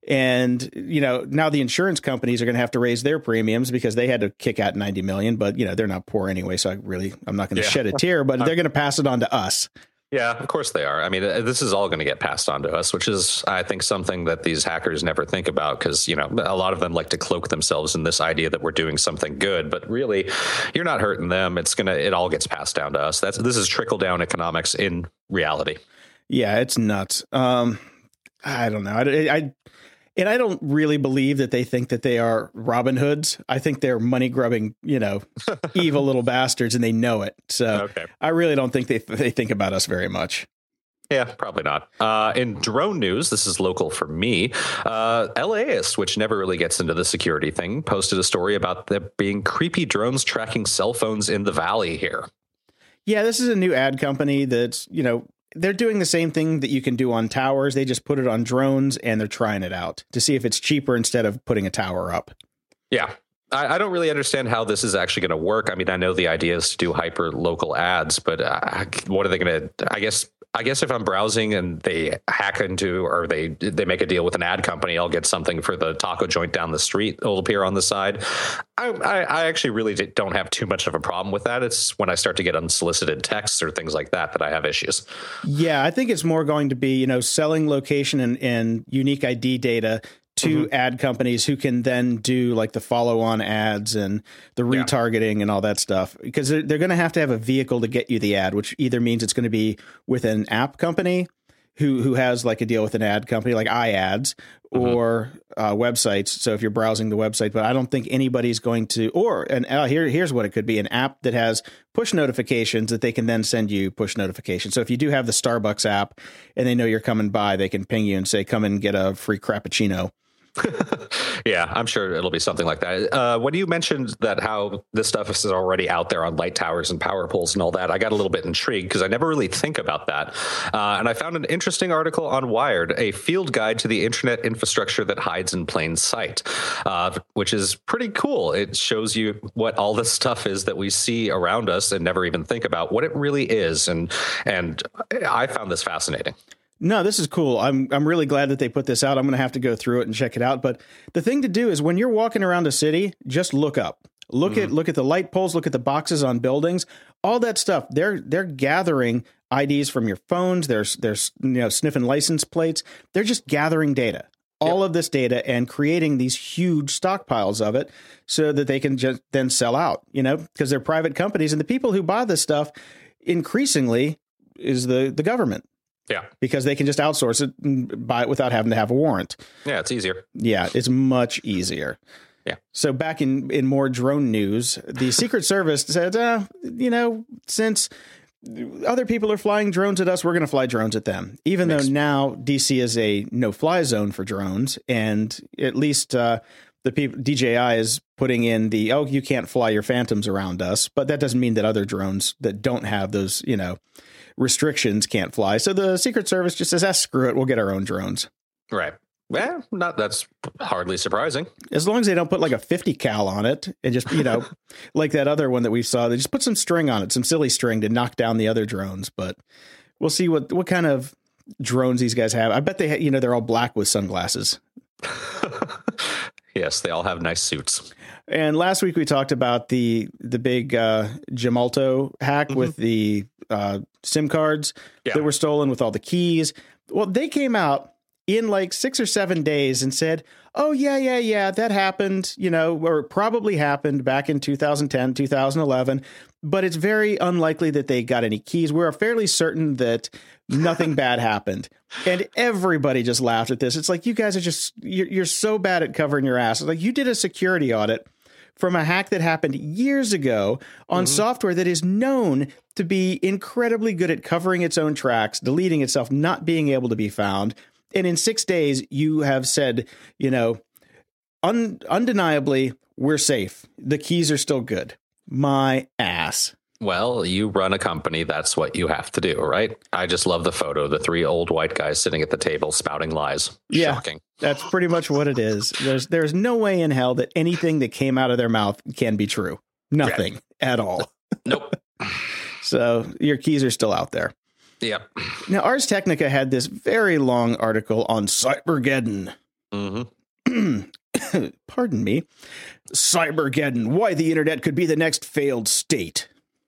And, now the insurance companies are going to have to raise their premiums because they had to kick out 90 million, but they're not poor anyway. So I'm not going to shed a tear, but they're going to pass it on to us. Yeah, of course they are. I mean, this is all going to get passed on to us, which is, I think, something that these hackers never think about because, a lot of them like to cloak themselves in this idea that we're doing something good. But really, you're not hurting them. It all gets passed down to us. This is trickle down economics in reality. Yeah, it's nuts. I don't know. And I don't really believe that they think that they are Robin Hoods. I think they're money grubbing, evil little bastards, and they know it. So okay. I really don't think they think about us very much. Yeah, probably not. In drone news, this is local for me. LAist, which never really gets into the security thing, posted a story about there being creepy drones tracking cell phones in the valley here. Yeah, this is a new ad company that's, they're doing the same thing that you can do on towers. They just put it on drones and they're trying it out to see if it's cheaper instead of putting a tower up. Yeah. I don't really understand how this is actually going to work. I mean, I know the idea is to do hyper local ads, but what are they going to, I guess if I'm browsing and they hack into or they make a deal with an ad company, I'll get something for the taco joint down the street. It'll appear on the side. I actually really don't have too much of a problem with that. It's when I start to get unsolicited texts or things like that I have issues. Yeah, I think it's more going to be, selling location and unique ID data to ad companies who can then do like the follow-on ads and the retargeting and all that stuff, because they're going to have a vehicle to get you the ad, which either means it's going to be with an app company who has like a deal with an ad company like iAds or websites. So if you're browsing the website, but I don't think anybody's going to, here's what it could be: an app that has push notifications that they can then send you push notifications. So if you do have the Starbucks app and they know you're coming by, they can ping you and say, come and get a free Frappuccino. Yeah, I'm sure it'll be something like that. When you mentioned that how this stuff is already out there on light towers and power poles and all that, I got a little bit intrigued because I never really think about that. And I found an interesting article on Wired, a field guide to the internet infrastructure that hides in plain sight, which is pretty cool. It shows you what all this stuff is that we see around us and never even think about what it really is. And I found this fascinating. No, this is cool. I'm really glad that they put this out. I'm going to have to go through it and check it out. But the thing to do is when you're walking around a city, just look up. Look at the light poles, look at the boxes on buildings, all that stuff. They're gathering IDs from your phones. They're sniffing license plates. They're just gathering data. All of this data and creating these huge stockpiles of it so that they can just then sell out, because they're private companies, and the people who buy this stuff increasingly is the government. Yeah, because they can just outsource it and buy it without having to have a warrant. Yeah, it's easier. Yeah, it's much easier. Yeah. So back in more drone news, the Secret Service said, since other people are flying drones at us, we're going to fly drones at them. Even though now DC is a no-fly zone for drones, and at least the people DJI is putting in you can't fly your Phantoms around us, but that doesn't mean that other drones that don't have those, restrictions can't fly. So the Secret Service just says, screw it, we'll get our own drones. Right. Well, that's hardly surprising. As long as they don't put like a 50 cal on it and just, like that other one that we saw, they just put some string on it, some silly string to knock down the other drones. But we'll see what kind of drones these guys have. I bet they're all black with sunglasses. Yes, they all have nice suits. And last week we talked about the big Gemalto hack with the SIM cards that were stolen with all the keys. Well, they came out in like 6 or 7 days and said, oh, yeah, that happened, or it probably happened back in 2010, 2011. But it's very unlikely that they got any keys. We're fairly certain that nothing bad happened. And everybody just laughed at this. It's like, you guys are you're so bad at covering your ass. It's like, you did a security audit from a hack that happened years ago on software that is known to be incredibly good at covering its own tracks, deleting itself, not being able to be found. And in 6 days, you have said, undeniably, we're safe. The keys are still good. My ass. Well, you run a company. That's what you have to do, right? I just love the photo. The 3 old white guys sitting at the table spouting lies. Yeah, shocking. That's pretty much what it is. There's no way in hell that anything that came out of their mouth can be true. Nothing at all. Nope. So your keys are still out there. Yep. Now, Ars Technica had this very long article on Cybergeddon. Pardon me. Cybergeddon, why the internet could be the next failed state.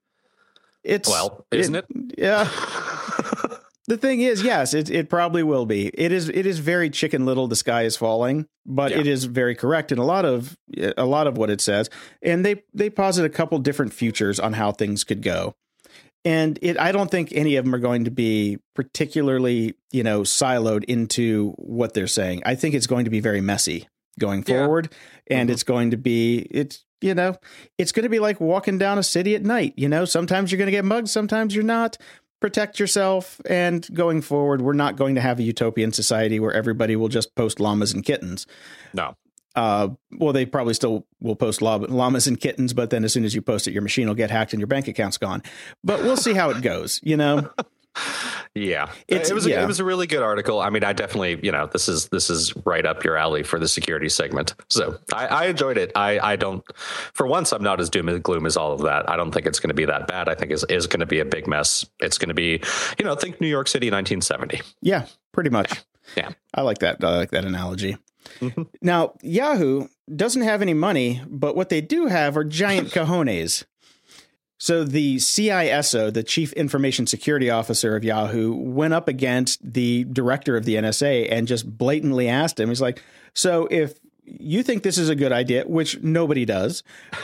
Isn't it? Yeah. The thing is, yes, it probably will be. It is very Chicken Little, the sky is falling, but it is very correct in a lot of what it says. And they posit a couple different futures on how things could go. And I don't think any of them are going to be particularly, siloed into what they're saying. I think it's going to be very messy going forward. And it's going to be, it's going to be like walking down a city at night. Sometimes you're going to get mugged, sometimes you're not. Protect yourself. And going forward, we're not going to have a utopian society where everybody will just post llamas and kittens. No. Well, they probably still will post llamas and kittens, but then as soon as you post it, your machine will get hacked and your bank account's gone. But we'll see how it goes, Yeah, it was a really good article. I mean, I definitely, this is right up your alley for the security segment. So I enjoyed it. I don't, for once, I'm not as doom and gloom as all of that. I don't think it's going to be that bad. I think is going to be a big mess. It's going to be, think New York City, 1970. Yeah, pretty much. Yeah. I like that. I like that analogy. Now, Yahoo doesn't have any money, but what they do have are giant cojones. So the CISO, the Chief Information Security Officer of Yahoo, went up against the director of the NSA and just blatantly asked him, he's like, so if you think this is a good idea, which nobody does,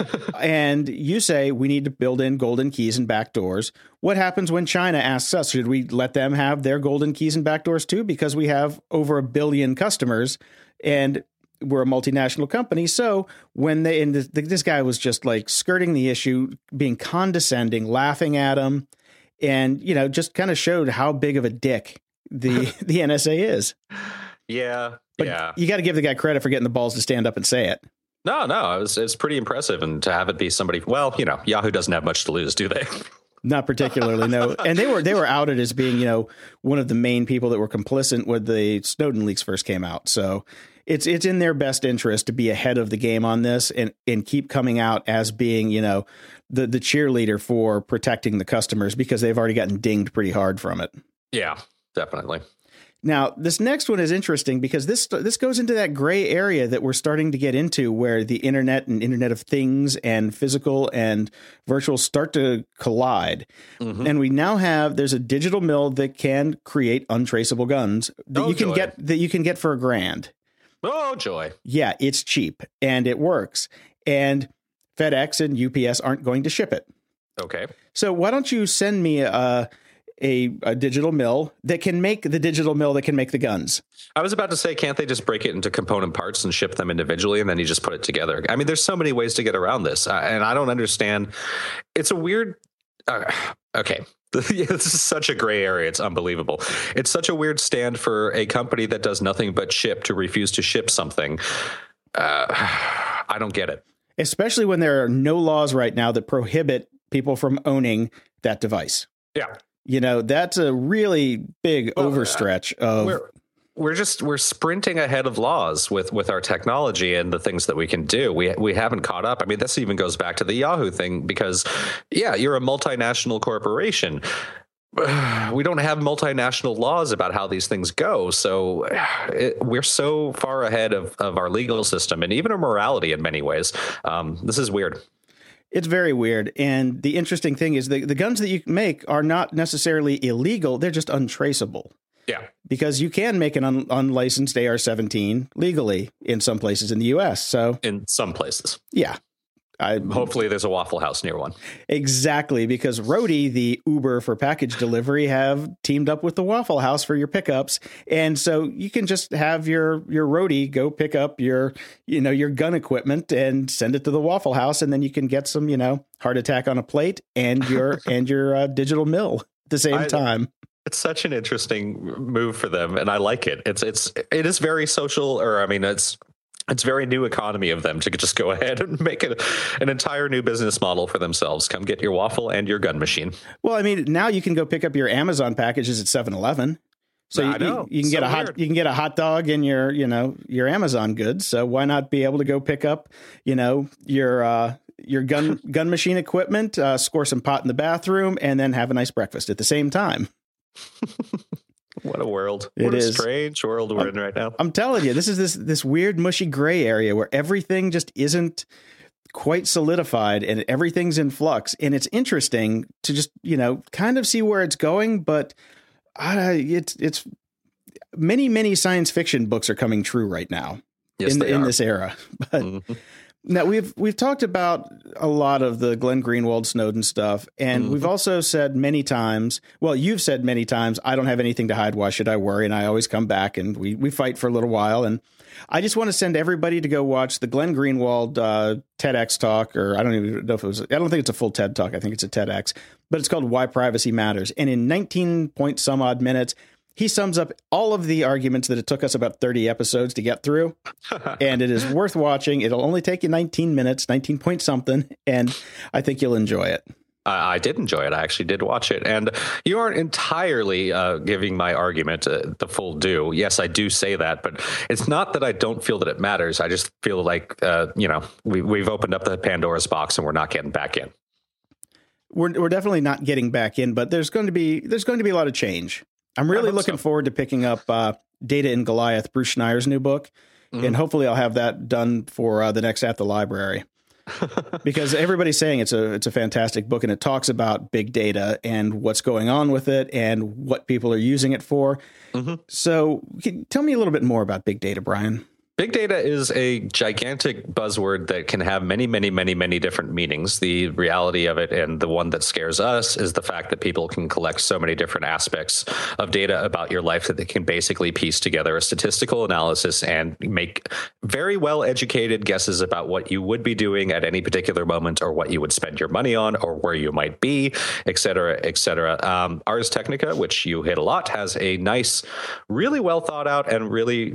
and you say we need to build in golden keys and backdoors, what happens when China asks us, should we let them have their golden keys and backdoors too? Because we have over 1 billion customers and we're a multinational company. So when this guy was just like skirting the issue, being condescending, laughing at him, and, just kind of showed how big of a dick the NSA is. Yeah. But you got to give the guy credit for getting the balls to stand up and say it. No, it's pretty impressive. And to have it be somebody, well, Yahoo doesn't have much to lose, do they? Not particularly, no. And they were outed as being, one of the main people that were complicit when the Snowden leaks first came out. So it's in their best interest to be ahead of the game on this and keep coming out as being, the cheerleader for protecting the customers, because they've already gotten dinged pretty hard from it. Yeah, definitely. Now, this next one is interesting because this goes into that gray area that we're starting to get into, where the internet and Internet of Things and physical and virtual start to collide. Mm-hmm. And we now there's a digital mill that can create untraceable guns that you can get for $1,000. Oh, joy. Yeah, it's cheap and it works. And FedEx and UPS aren't going to ship it. Okay. So why don't you send me a digital mill that can make the guns? I was about to say, can't they just break it into component parts and ship them individually, and then you just put it together? I mean, there's so many ways to get around this, and I don't understand. It's a weird. Okay. This is such a gray area. It's unbelievable. It's such a weird stand for a company that does nothing but ship to refuse to ship something. I don't get it. Especially when there are no laws right now that prohibit people from owning that device. Yeah. That's a really big overstretch of. We're sprinting ahead of laws with our technology and the things that we can do. We haven't caught up. I mean, this even goes back to the Yahoo thing because, you're a multinational corporation. We don't have multinational laws about how these things go. So we're so far ahead of our legal system and even our morality in many ways. This is weird. It's very weird. And the interesting thing is the guns that you make are not necessarily illegal. They're just untraceable. Yeah. Because you can make an unlicensed AR-17 legally in some places in the U.S. So in some places. Yeah. Hopefully there's a Waffle House near one. Exactly. Because Roadie, the Uber for package delivery, have teamed up with the Waffle House for your pickups. And so you can just have your Roadie go pick up your gun equipment and send it to the Waffle House. And then you can get some, heart attack on a plate and your digital mill at the same time. It's such an interesting move for them, and I like it. It is very social, it's very new economy of them to just go ahead and make an entire new business model for themselves. Come get your waffle and your gun machine. Well, I mean, now you can go pick up your Amazon packages at 7-Eleven. So you can get a hot dog and your Amazon goods. So why not be able to go pick up, your gun machine equipment, score some pot in the bathroom, and then have a nice breakfast at the same time. What What a world. It what a is. strange world we're in right now. I'm telling you, this is this weird mushy gray area where everything just isn't quite solidified and everything's in flux. And it's interesting to just, kind of see where it's going. But it's many science fiction books are coming true right now in this era. But now we've talked about a lot of the Glenn Greenwald Snowden stuff. And we've also said many times, well, you've said many times, I don't have anything to hide. Why should I worry? And I always come back and we fight for a little while. And I just want to send everybody to go watch the Glenn Greenwald TEDx talk, or I don't even know if I don't think it's a full TED talk. I think it's a TEDx, but it's called Why Privacy Matters. And in 19 point some odd minutes, he sums up all of the arguments that it took us about 30 episodes to get through. And it is worth watching. It'll only take you 19 minutes, 19 point something. And I think you'll enjoy it. I did enjoy it. I actually did watch it. And you aren't entirely giving my argument the full due. Yes, I do say that, but it's not that I don't feel that it matters. I just feel like, we've opened up the Pandora's box and we're not getting back in. We're definitely not getting back in, but there's going to be a lot of change. I'm really looking forward to picking up Data and Goliath, Bruce Schneier's new book. And hopefully I'll have that done for the next At the Library. Because everybody's saying it's a fantastic book, and it talks about big data and what's going on with it and what people are using it for. So tell me a little bit more about big data, Brian. Big data is a gigantic buzzword that can have many, many, many, many different meanings. The reality of it, and the one that scares us, is the fact that people can collect so many different aspects of data about your life that they can basically piece together a statistical analysis and make very well educated guesses about what you would be doing at any particular moment, or what you would spend your money on, or where you might be, et cetera, et cetera. Ars Technica, which you hit a lot, has a nice, really well thought out and really,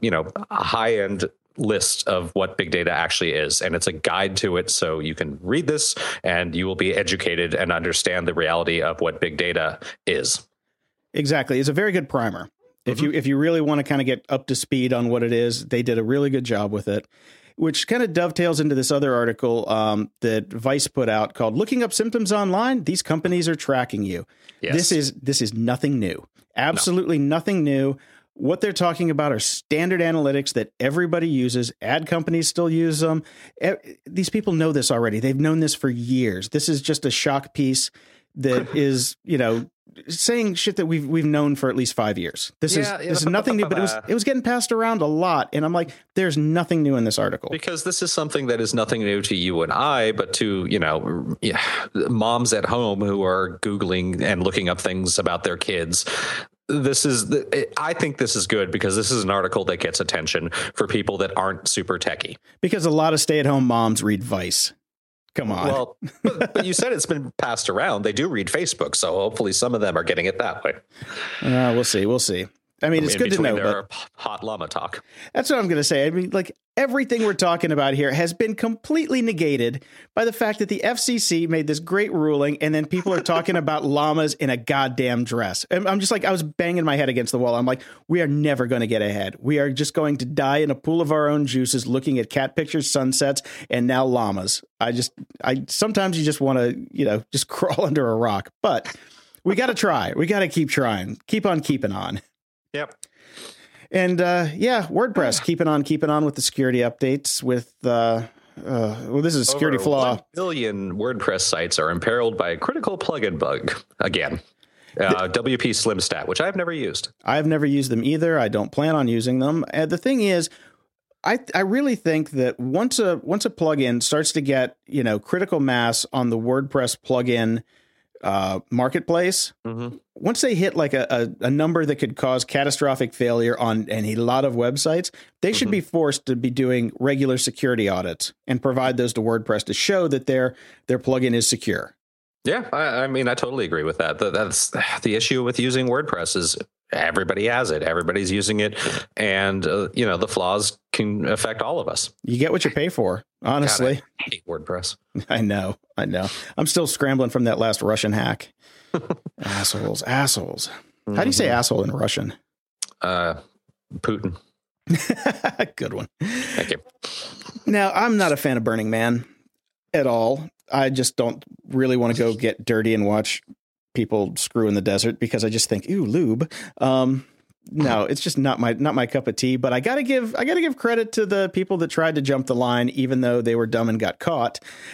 high-end list of what big data actually is. And it's a guide to it. So you can read this and you will be educated and understand the reality of what big data is. Exactly. It's a very good primer. If you really want to kind of get up to speed on what it is, they did a really good job with it, which kind of dovetails into this other article that Vice put out called "Looking Up Symptoms Online. These companies are tracking you." Yes. This is nothing new. Absolutely nothing new. What they're talking about are standard analytics that everybody uses. Ad companies still use them. These people know this already. They've known this for years. This is just a shock piece that is, saying shit that we've known for at least 5 years. This is nothing new, but it was getting passed around a lot. And I'm like, there's nothing new in this article. Because this is something that is nothing new to you and I, but to, moms at home who are Googling and looking up things about their kids. I think this is good because this is an article that gets attention for people that aren't super techie. Because a lot of stay-at-home moms read Vice. Come on. Well, but you said it's been passed around. They do read Facebook, so hopefully some of them are getting it that way. We'll see. I mean, it's good to know. But hot llama talk. That's what I'm going to say. I mean, like, everything we're talking about here has been completely negated by the fact that the FCC made this great ruling, and then people are talking about llamas in a goddamn dress. And I'm just like, I was banging my head against the wall. I'm like, we are never going to get ahead. We are just going to die in a pool of our own juices, looking at cat pictures, sunsets, and now llamas. Sometimes you just want to, just crawl under a rock, but we got to try. We got to keep trying. Keep on keeping on. Yep. And WordPress keeping on with the security updates with this is a security flaw. 1 billion WordPress sites are imperiled by a critical plugin bug again. WP SlimStat, which I've never used. I've never used them either. I don't plan on using them. And the thing is, I really think that once a plugin starts to get, critical mass on the WordPress plugin marketplace, once they hit like a number that could cause catastrophic failure on a lot of websites, they should be forced to be doing regular security audits and provide those to WordPress to show that their plugin is secure. Yeah, I mean, I totally agree with that. That's the issue with using WordPress is everybody has it. Everybody's using it. And, the flaws can affect all of us. You get what you pay for, honestly. God, I hate WordPress. I know. I'm still scrambling from that last Russian hack. Assholes. How do you say asshole in Russian? Putin. Good one. Thank you. Now, I'm not a fan of Burning Man at all. I just don't really want to go get dirty and watch people screw in the desert because I just think, ooh, lube. No, it's just not my cup of tea. But I gotta give credit to the people that tried to jump the line, even though they were dumb and got caught.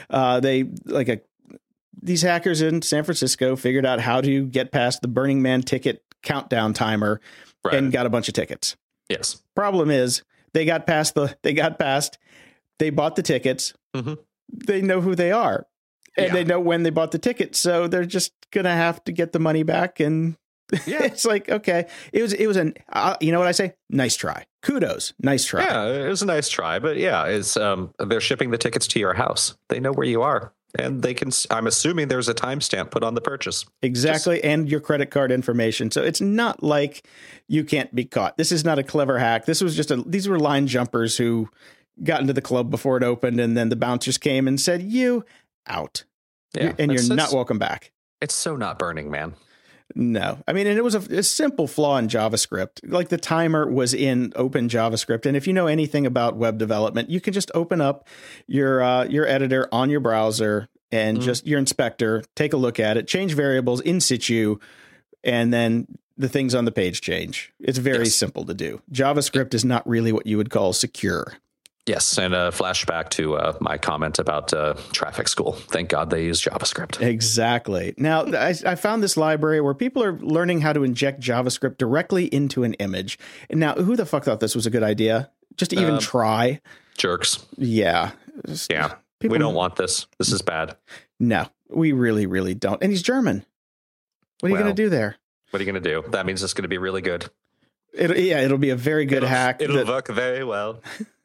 These hackers in San Francisco figured out how to get past the Burning Man ticket countdown timer and got a bunch of tickets. Yes. Problem is they bought the tickets. Mm-hmm. They know who they are and they know when they bought the ticket. So they're just going to have to get the money back. And it's like, okay, it was you know what I say? Nice try. Kudos. Nice try. Yeah, it was a nice try. But it's they're shipping the tickets to your house. They know where you are. And they can, I'm assuming there's a timestamp put on the purchase. Exactly. And your credit card information. So it's not like you can't be caught. This is not a clever hack. This was these were line jumpers who got into the club before it opened. And then the bouncers came and said, you out. Yeah, and you're not welcome back. It's so not Burning Man. No, I mean, and it was a simple flaw in JavaScript. Like the timer was in open JavaScript. And if you know anything about web development, you can just open up your editor on your browser and just your inspector, take a look at it, change variables in situ, and then the things on the page change. It's very simple to do. JavaScript is not really what you would call secure. Yes, and a flashback to my comment about traffic school. Thank God they use JavaScript. Exactly. Now, I found this library where people are learning how to inject JavaScript directly into an image. And now, who the fuck thought this was a good idea? Just to even try? Jerks. Yeah. We don't want this. This is bad. No, we really, really don't. And he's German. What are you going to do there? What are you going to do? That means it's going to be really good. It'll be a very good hack. It'll work very well.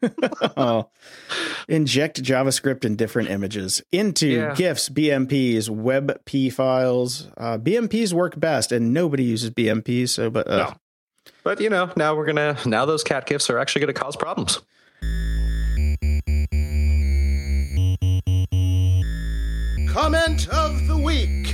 Inject JavaScript in different images into GIFs, BMPs, WebP files. BMPs work best, and nobody uses BMPs. So, no. But now those cat GIFs are actually going to cause problems. Comment of the week.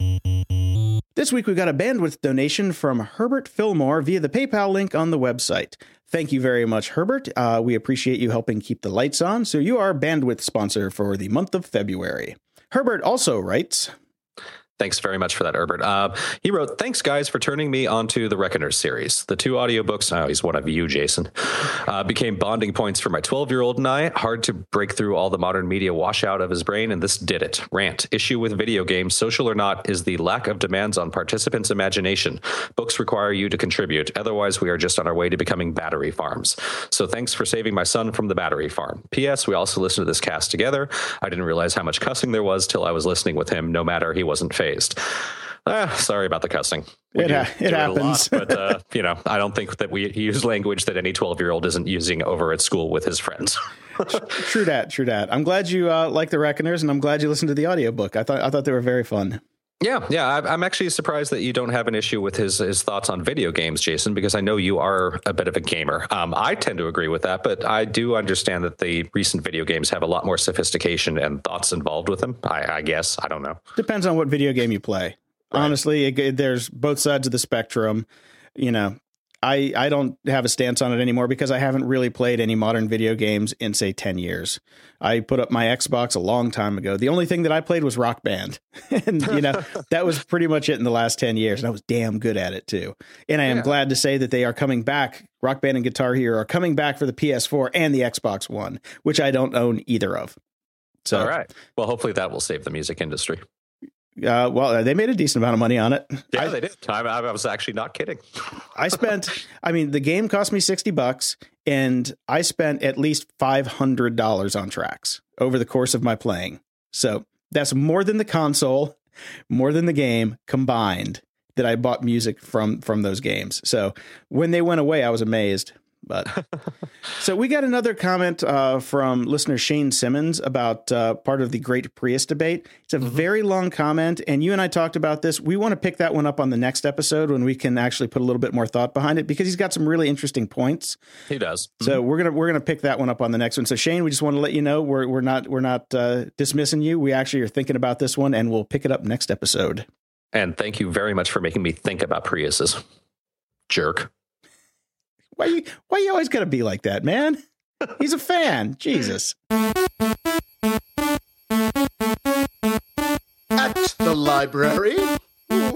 This week, we got a bandwidth donation from Herbert Fillmore via the PayPal link on the website. Thank you very much, Herbert. We appreciate you helping keep the lights on. So you are a bandwidth sponsor for the month of February. Herbert also writes... Thanks very much for that, Herbert. He wrote, thanks, guys, for turning me onto the Reckoners series. The 2 audiobooks, he's one of you, Jason, became bonding points for my 12-year-old and I. Hard to break through all the modern media washout of his brain, and this did it. Rant. Issue with video games, social or not, is the lack of demands on participants' imagination. Books require you to contribute. Otherwise, we are just on our way to becoming battery farms. So thanks for saving my son from the battery farm. P.S. We also listened to this cast together. I didn't realize how much cussing there was till I was listening with him, no matter he wasn't phased. Sorry about the cussing. It happens. Lot, but, I don't think that we use language that any 12-year-old isn't using over at school with his friends. True that. I'm glad you like the Reckoners, and I'm glad you listened to the audiobook. I thought they were very fun. Yeah. I'm actually surprised that you don't have an issue with his thoughts on video games, Jason, because I know you are a bit of a gamer. I tend to agree with that, but I do understand that the recent video games have a lot more sophistication and thoughts involved with them. I guess. I don't know. Depends on what video game you play. Right. Honestly, there's both sides of the spectrum. I don't have a stance on it anymore because I haven't really played any modern video games in, say, 10 years. I put up my Xbox a long time ago. The only thing that I played was Rock Band. And, that was pretty much it in the last 10 years. And I was damn good at it, too. And I am glad to say that they are coming back. Rock Band and Guitar Hero are coming back for the PS4 and the Xbox One, which I don't own either of. So, all right. Well, hopefully that will save the music industry. Well, they made a decent amount of money on it. Yeah, they did. I was actually not kidding. The game cost me $60 and I spent at least $500 on tracks over the course of my playing. So that's more than the console, more than the game combined that I bought music from those games. So when they went away, I was amazed. But so we got another comment from listener Shane Simmons about part of the Great Prius debate. It's a very long comment, and you and I talked about this. We want to pick that one up on the next episode when we can actually put a little bit more thought behind it because he's got some really interesting points. He does. So we're gonna pick that one up on the next one. So Shane, we just want to let you know we're not dismissing you. We actually are thinking about this one, and we'll pick it up next episode. And thank you very much for making me think about Priuses. Jerk. Why you always got to be like that, man? He's a fan. Jesus. At the library.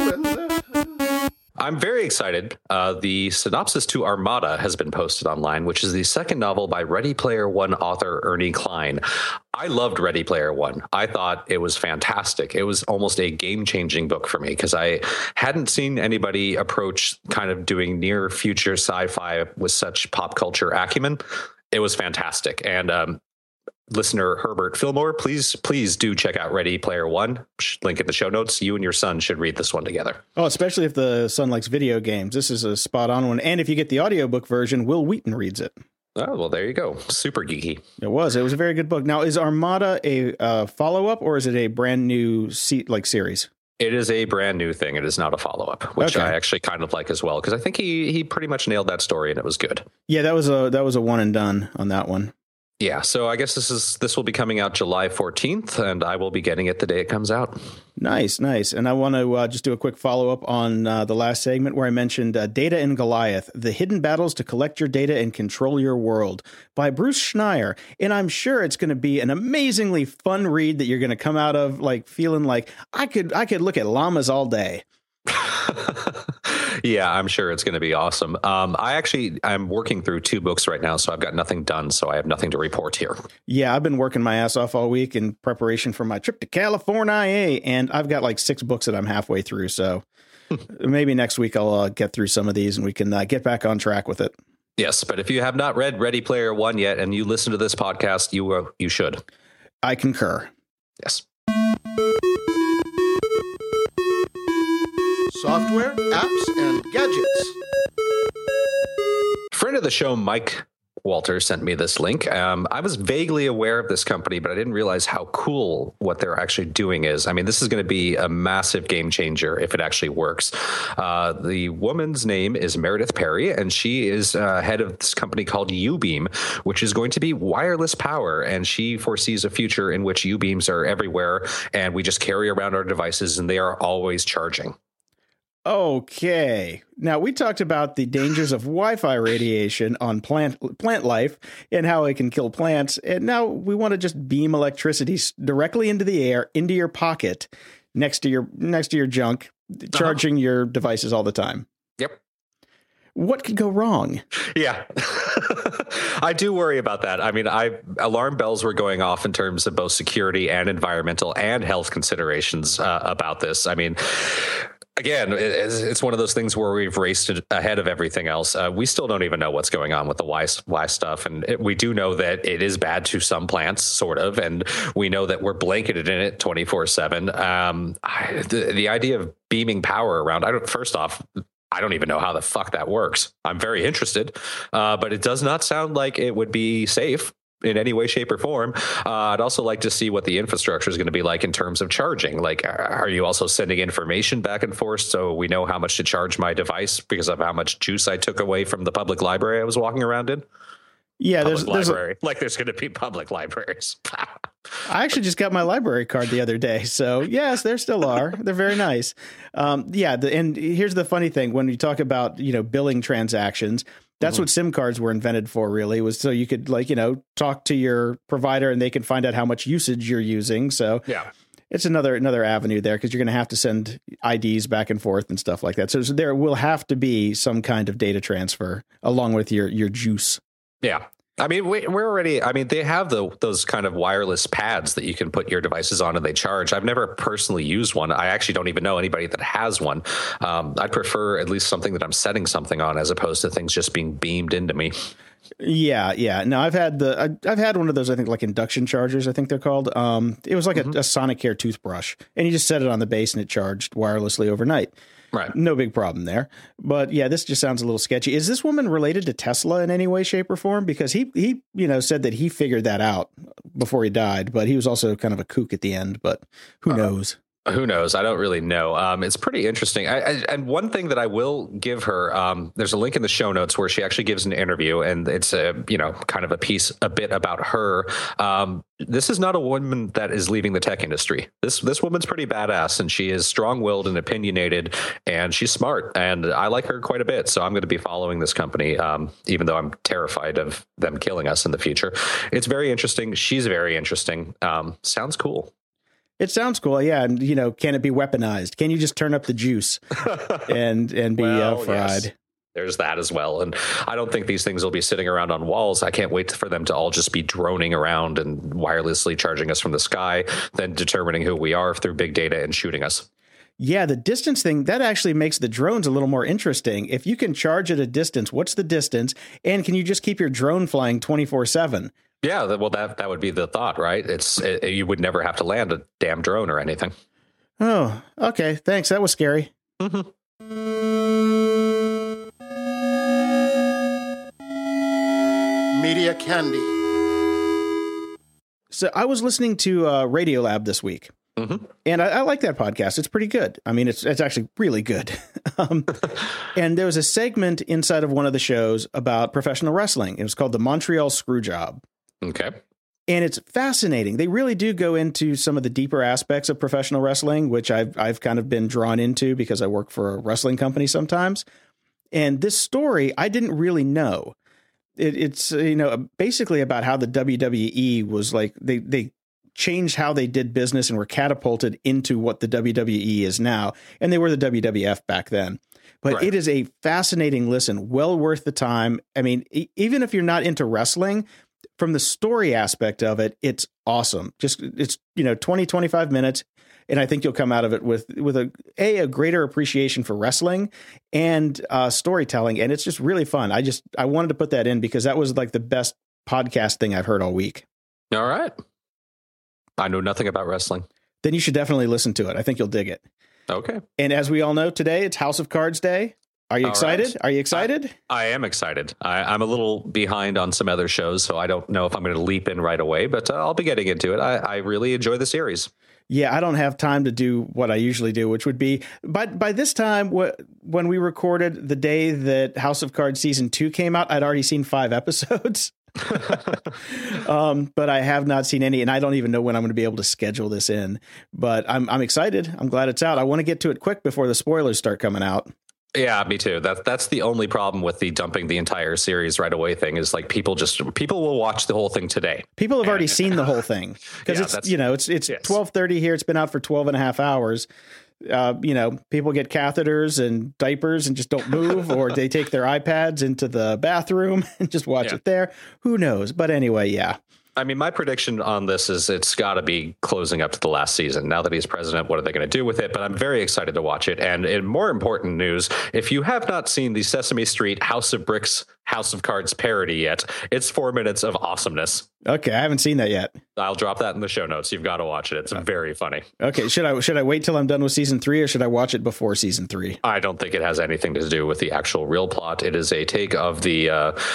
I'm very excited. The synopsis to Armada has been posted online, which is the second novel by Ready Player One author Ernie Klein. I loved Ready Player One. I thought it was fantastic. It was almost a game-changing book for me because I hadn't seen anybody approach kind of doing near future sci-fi with such pop culture acumen. It was fantastic. And listener Herbert Fillmore, please do check out Ready Player One. Link in the show notes. You and your son should read this one together. Oh, especially if the son likes video games. This is a spot on one. And if you get the audiobook version, Will Wheaton reads it. Oh, well, there you go. Super geeky. It was a very good book. Now, is Armada a follow-up or is it a brand new series? It is a brand new thing. It is not a follow-up, which I actually kind of like as well, because I think he pretty much nailed that story and it was good. Yeah, that was a one and done on that one. Yeah, so I guess this will be coming out July 14th, and I will be getting it the day it comes out. Nice. And I want to just do a quick follow-up on the last segment where I mentioned Data and Goliath, The Hidden Battles to Collect Your Data and Control Your World by Bruce Schneier. And I'm sure it's going to be an amazingly fun read that you're going to come out of like feeling like I could look at llamas all day. Yeah, I'm sure it's going to be awesome. I'm working through 2 books right now, so I've got nothing done, so I have nothing to report here. Yeah, I've been working my ass off all week in preparation for my trip to California, and I've got like 6 books that I'm halfway through, so maybe next week I'll get through some of these and we can get back on track with it. Yes, but if you have not read Ready Player One yet and you listen to this podcast, you should. I concur. Yes. Software, apps, and gadgets. Friend of the show, Mike Walter, sent me this link. I was vaguely aware of this company, but I didn't realize how cool what they're actually doing is. I mean, this is going to be a massive game changer if it actually works. The woman's name is Meredith Perry, and she is head of this company called Ubeam, which is going to be wireless power. And she foresees a future in which Ubeams are everywhere, and we just carry around our devices, and they are always charging. Okay. Now, we talked about the dangers of Wi-Fi radiation on plant life and how it can kill plants. And now we want to just beam electricity directly into the air, into your pocket, next to your junk, charging your devices all the time. Yep. What could go wrong? Yeah, I do worry about that. I mean, alarm bells were going off in terms of both security and environmental and health considerations about this. I mean, again, it's one of those things where we've raced ahead of everything else. We still don't even know what's going on with the Y stuff. And we do know that it is bad to some plants, sort of. And we know that we're blanketed in it 24/7. The idea of beaming power around, first off, I don't even know how the fuck that works. I'm very interested, but it does not sound like it would be safe in any way, shape, or form. I'd also like to see what the infrastructure is going to be like in terms of charging. Like, are you also sending information back and forth so we know how much to charge my device because of how much juice I took away from the public library I was walking around in? Yeah, there's going to be public libraries. I actually just got my library card the other day. So yes, there still are. They're very nice. And here's the funny thing. When you talk about, billing transactions, that's what SIM cards were invented for, really, was so you could talk to your provider and they can find out how much usage you're using. So yeah, it's another avenue there because you're going to have to send IDs back and forth and stuff like that. So there will have to be some kind of data transfer along with your juice. Yeah. I mean, we're already, they have those kind of wireless pads that you can put your devices on and they charge. I've never personally used one. I actually don't even know anybody that has one. I'd prefer at least something that I'm setting something on as opposed to things just being beamed into me. Yeah. No, I've had one of those, I think like induction chargers, I think they're called. It was like a Sonicare toothbrush and you just set it on the base and it charged wirelessly overnight. Right. No big problem there. But yeah, this just sounds a little sketchy. Is this woman related to Tesla in any way, shape, or form? Because he said that he figured that out before he died, but he was also kind of a kook at the end, but who knows? Who knows? I don't really know. It's pretty interesting. And one thing that I will give her, there's a link in the show notes where she actually gives an interview, and it's kind of a bit about her. This is not a woman that is leaving the tech industry. This woman's pretty badass, and she is strong-willed and opinionated, and she's smart, and I like her quite a bit. So I'm going to be following this company, even though I'm terrified of them killing us in the future. It's very interesting. She's very interesting. Sounds cool. It sounds cool. Yeah. And, can it be weaponized? Can you just turn up the juice and be fried? Yes. There's that as well. And I don't think these things will be sitting around on walls. I can't wait for them to all just be droning around and wirelessly charging us from the sky, then determining who we are through big data and shooting us. Yeah, the distance thing, that actually makes the drones a little more interesting. If you can charge at a distance, what's the distance? And can you just keep your drone flying 24/7? Yeah, well, that would be the thought, right? You would never have to land a damn drone or anything. Oh, okay. Thanks. That was scary. Mm-hmm. Media Candy. So I was listening to Radiolab this week, and I like that podcast. It's pretty good. I mean, it's actually really good. And there was a segment inside of one of the shows about professional wrestling. It was called the Montreal Screwjob. Okay. And it's fascinating. They really do go into some of the deeper aspects of professional wrestling, which I've kind of been drawn into because I work for a wrestling company sometimes. And this story, I didn't really know. It's basically about how the WWE was like, they changed how they did business and were catapulted into what the WWE is now. And they were the WWF back then. But It is a fascinating listen, well worth the time. I mean, even if you're not into wrestling, from the story aspect of it, it's awesome. It's 20, 25 minutes. And I think you'll come out of it with a greater appreciation for wrestling and storytelling. And it's just really fun. I wanted to put that in because that was like the best podcast thing I've heard all week. All right. I know nothing about wrestling. Then you should definitely listen to it. I think you'll dig it. Okay. And as we all know today, it's House of Cards Day. Are you excited? Right. Are you excited? I am excited. I'm a little behind on some other shows, so I don't know if I'm going to leap in right away, but I'll be getting into it. I really enjoy the series. Yeah, I don't have time to do what I usually do, which would be, but by this time, when we recorded the day that House of Cards season 2 came out, I'd already seen 5 episodes. But I have not seen any, and I don't even know when I'm going to be able to schedule this in. But I'm excited. I'm glad it's out. I want to get to it quick before the spoilers start coming out. Yeah, me too. That's the only problem with the dumping the entire series right away thing is like people will watch the whole thing today. People have already seen the whole thing because it's 12:30 here. It's been out for 12 and a half hours. People get catheters and diapers and just don't move, or they take their iPads into the bathroom and just watch it there. Who knows? But anyway, yeah. I mean, my prediction on this is it's got to be closing up to the last season. Now that he's president, what are they going to do with it? But I'm very excited to watch it. And in more important news, if you have not seen the Sesame Street House of Bricks, House of Cards parody yet, it's 4 minutes of awesomeness. Okay, I haven't seen that yet. I'll drop that in the show notes. You've got to watch it. It's very funny. Okay, should I wait till I'm done with season 3, or should I watch it before season 3? I don't think it has anything to do with the actual real plot. It is a take of the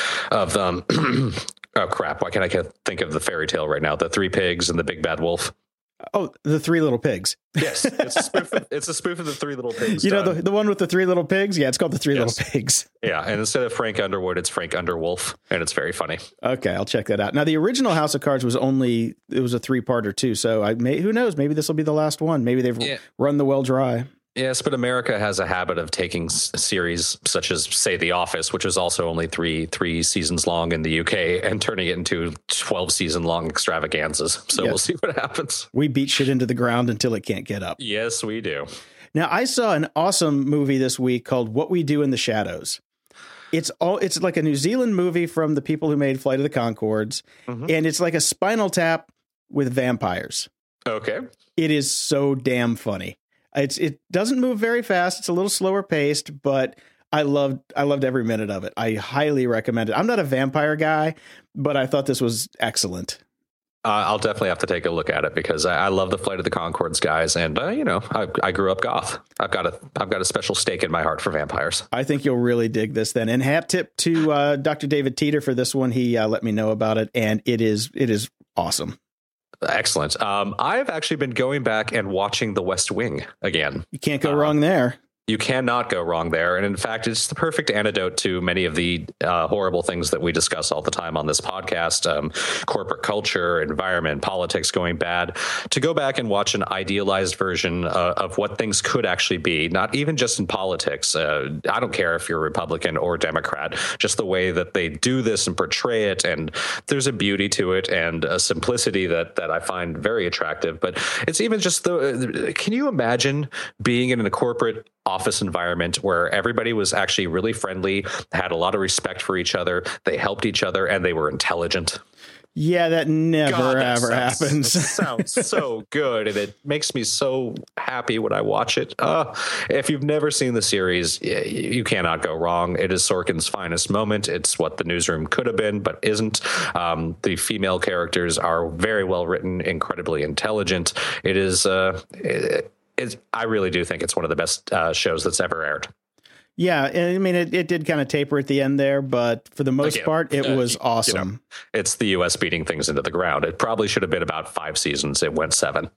oh crap! Why can't I think of the fairy tale right now? The 3 pigs and the big bad wolf. Oh, the 3 little pigs. Yes, it's a spoof of the 3 little pigs. You know the one with the 3 little pigs? Yeah, it's called the 3 little pigs. Yeah, and instead of Frank Underwood, it's Frank Underwolf, and it's very funny. Okay, I'll check that out. Now, the original House of Cards was a 3-parter too, so who knows? Maybe this will be the last one. Maybe they've run the well dry. Yes, but America has a habit of taking series such as, say, The Office, which is also only three seasons long in the UK, and turning it into 12-season-long extravaganzas. So We'll see what happens. We beat shit into the ground until it can't get up. Yes, we do. Now, I saw an awesome movie this week called What We Do in the Shadows. It's like a New Zealand movie from the people who made Flight of the Conchords, and it's like a Spinal Tap with vampires. Okay. It is so damn funny. It doesn't move very fast. It's a little slower paced, but I loved every minute of it. I highly recommend it. I'm not a vampire guy, but I thought this was excellent. I'll definitely have to take a look at it because I love the Flight of the Conchords guys, and I grew up goth. I've got a special stake in my heart for vampires. I think you'll really dig this then. And hat tip to Dr. David Teeter for this one. He let me know about it, and it is awesome. Excellent. I've actually been going back and watching The West Wing again. You can't go wrong there. You cannot go wrong there. And in fact, it's the perfect antidote to many of the horrible things that we discuss all the time on this podcast, corporate culture, environment, politics going bad, to go back and watch an idealized version of what things could actually be, not even just in politics. I don't care if you're Republican or Democrat, just the way that they do this and portray it. And there's a beauty to it and a simplicity that I find very attractive. But it's even just can you imagine being in a corporate office environment where everybody was actually really friendly, had a lot of respect for each other, they helped each other, and they were intelligent? Yeah, that never ever happens. It sounds so good, and it makes me so happy when I watch it. If you've never seen the series, you cannot go wrong. It is Sorkin's finest moment. It's what the newsroom could have been, but isn't. The female characters are very well written, incredibly intelligent. It is. I really do think it's one of the best shows that's ever aired. Yeah, I mean, it did kind of taper at the end there, but for the most part, it was awesome. It's the U.S. beating things into the ground. It probably should have been about 5 seasons. It went 7.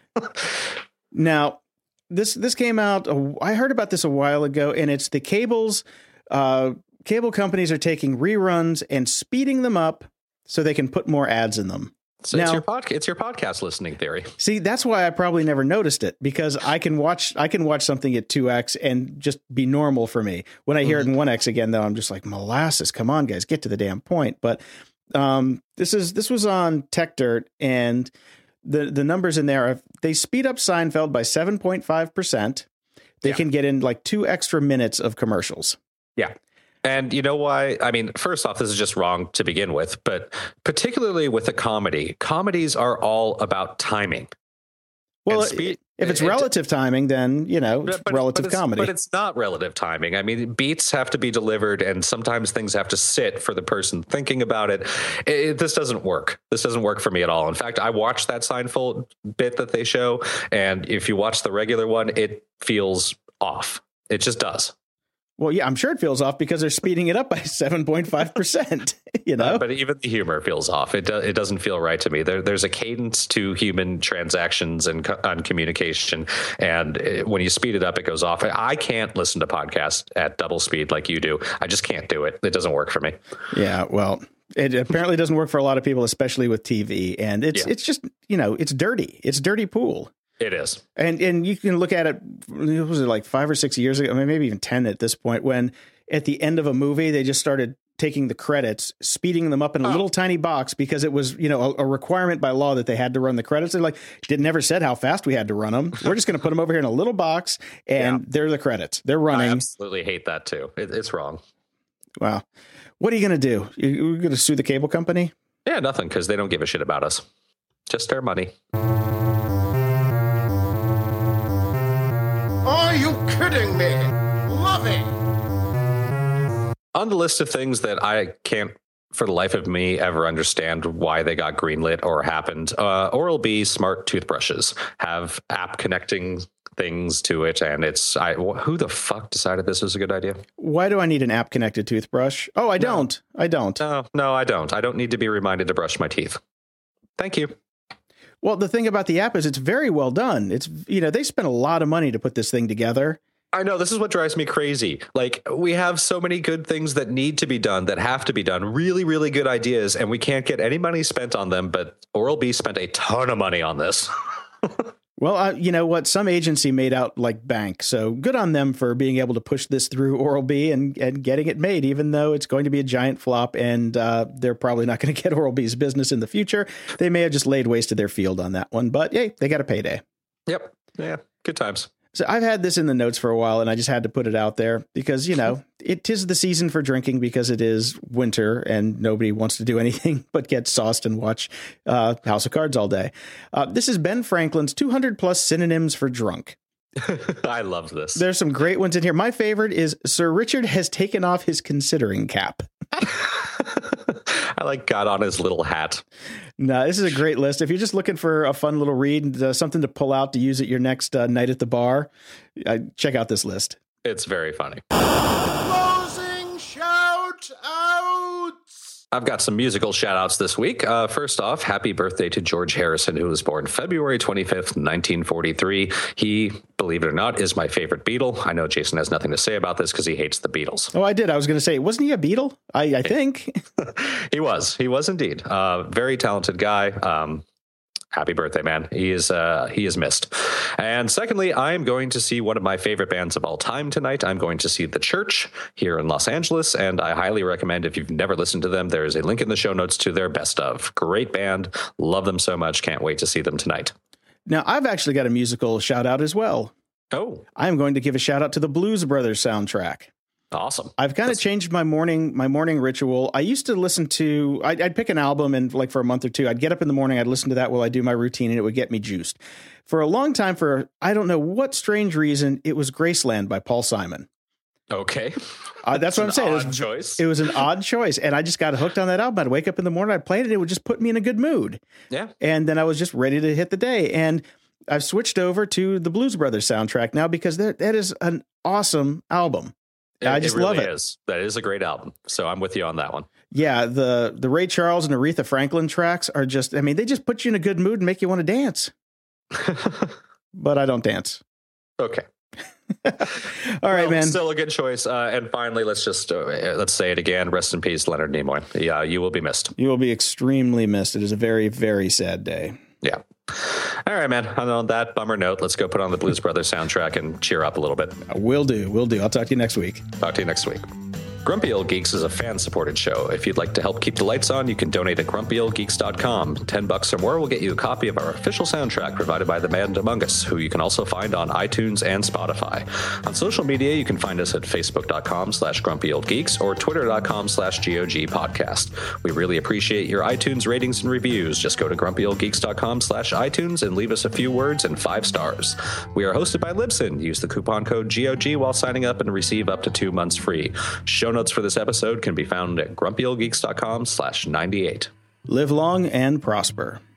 Now, this came out. I heard about this a while ago, and it's the cables. Cable companies are taking reruns and speeding them up so they can put more ads in them. So now, it's your podcast listening theory. See, that's why I probably never noticed it, because I can watch something at 2x and just be normal for me. When I hear it in 1x again, though, I'm just like, molasses. Come on, guys, get to the damn point. But this was on Tech Dirt, and the numbers in there they speed up Seinfeld by 7.5%. They can get in like 2 extra minutes of commercials. Yeah. And you know why? I mean, first off, this is just wrong to begin with, but particularly with a comedy, comedies are all about timing. Well, if it's relative timing, then, it's relative comedy. But it's not relative timing. I mean, beats have to be delivered, and sometimes things have to sit for the person thinking about it. This doesn't work. This doesn't work for me at all. In fact, I watched that Seinfeld bit that they show, and if you watch the regular one, it feels off. It just does. Well, yeah, I'm sure it feels off because they're speeding it up by 7.5%, But even the humor feels off. It doesn't feel right to me. There's a cadence to human transactions and communication. And when you speed it up, it goes off. I can't listen to podcasts at double speed like you do. I just can't do it. It doesn't work for me. Yeah, well, it apparently doesn't work for a lot of people, especially with TV. And it's just, it's dirty. It's dirty pool. It is. And you can look at it, was it like 5 or 6 years ago, maybe even 10 at this point, when at the end of a movie, they just started taking the credits, speeding them up in a little tiny box because it was, a requirement by law that they had to run the credits. They're like, it never said how fast we had to run them. We're just going to put them over here in a little box, and they're the credits. They're running. I absolutely hate that too. It's wrong. Wow. What are you going to do? You're going to sue the cable company? Yeah, nothing, because they don't give a shit about us. Just their money. Are you kidding me? Love it. On the list of things that I can't, for the life of me, ever understand why they got greenlit or happened, Oral-B smart toothbrushes have app connecting things to it, and who the fuck decided this was a good idea? Why do I need an app connected toothbrush? Oh, I don't. No, I don't. I don't need to be reminded to brush my teeth. Thank you. Well, the thing about the app is it's very well done. It's, they spent a lot of money to put this thing together. I know, this is what drives me crazy. Like, we have so many good things that need to be done, that have to be done, really, really good ideas, and we can't get any money spent on them, but Oral-B spent a ton of money on this. Well, you know what? Some agency made out like bank. So good on them for being able to push this through Oral-B and getting it made, even though it's going to be a giant flop and they're probably not going to get Oral-B's business in the future. They may have just laid waste to their field on that one. But, hey, they got a payday. Yep. Yeah. Good times. So I've had this in the notes for a while, and I just had to put it out there because, it is the season for drinking because it is winter and nobody wants to do anything but get sauced and watch House of Cards all day. This is Ben Franklin's 200 plus synonyms for drunk. I love this. There's some great ones in here. My favorite is Sir Richard has taken off his considering cap. I got on his little hat. No, this is a great list. If you're just looking for a fun little read, something to pull out to use at your next night at the bar, check out this list. It's very funny. Closing shout outs. I've got some musical shout outs this week. First off, happy birthday to George Harrison, who was born February 25th, 1943. He, believe it or not, is my favorite Beatle. I know Jason has nothing to say about this because he hates the Beatles. Oh, I did. I was going to say, wasn't he a Beatle? I think. He was indeed. Very talented guy. Happy birthday, man. He is missed. And secondly, I'm going to see one of my favorite bands of all time tonight. I'm going to see The Church here in Los Angeles, and I highly recommend, if you've never listened to them, there's a link in the show notes to their best of. Great band. Love them so much. Can't wait to see them tonight. Now, I've actually got a musical shout out as well. Oh. I'm going to give a shout out to the Blues Brothers soundtrack. Awesome. I've kind of changed my morning ritual. I used to listen to, I'd pick an album and like for a month or two, I'd get up in the morning, I'd listen to that while I do my routine, and it would get me juiced. For a long time, for I don't know what strange reason, it was Graceland by Paul Simon. Okay. That's what I'm saying. It was an odd choice. And I just got hooked on that album. I'd wake up in the morning, I'd play it, and it would just put me in a good mood. Yeah. And then I was just ready to hit the day. And I've switched over to the Blues Brothers soundtrack now because that is an awesome album. I just love it. That is a great album. So I'm with you on that one. Yeah, the Ray Charles and Aretha Franklin tracks are just, I mean, they just put you in a good mood and make you want to dance. But I don't dance. Okay. All right, man. Still a good choice. And finally, let's say it again. Rest in peace, Leonard Nimoy. Yeah, you will be missed. You will be extremely missed. It is a very, very sad day. Yeah. All right, man. And on that bummer note, let's go put on the Blues Brothers soundtrack and cheer up a little bit. Will do. I'll talk to you next week. Talk to you next week. Grumpy Old Geeks is a fan-supported show. If you'd like to help keep the lights on, you can donate at grumpyoldgeeks.com. $10 or more will get you a copy of our official soundtrack provided by The Man Among Us, who you can also find on iTunes and Spotify. On social media, you can find us at facebook.com/grumpyoldgeeks or twitter.com/GOG podcast. We really appreciate your iTunes ratings and reviews. Just go to grumpyoldgeeks.com/iTunes and leave us a few words and 5 stars. We are hosted by Libsyn. Use the coupon code GOG while signing up and receive up to 2 months free. Show notes for this episode can be found at grumpyoldgeeks.com/98. Live long and prosper.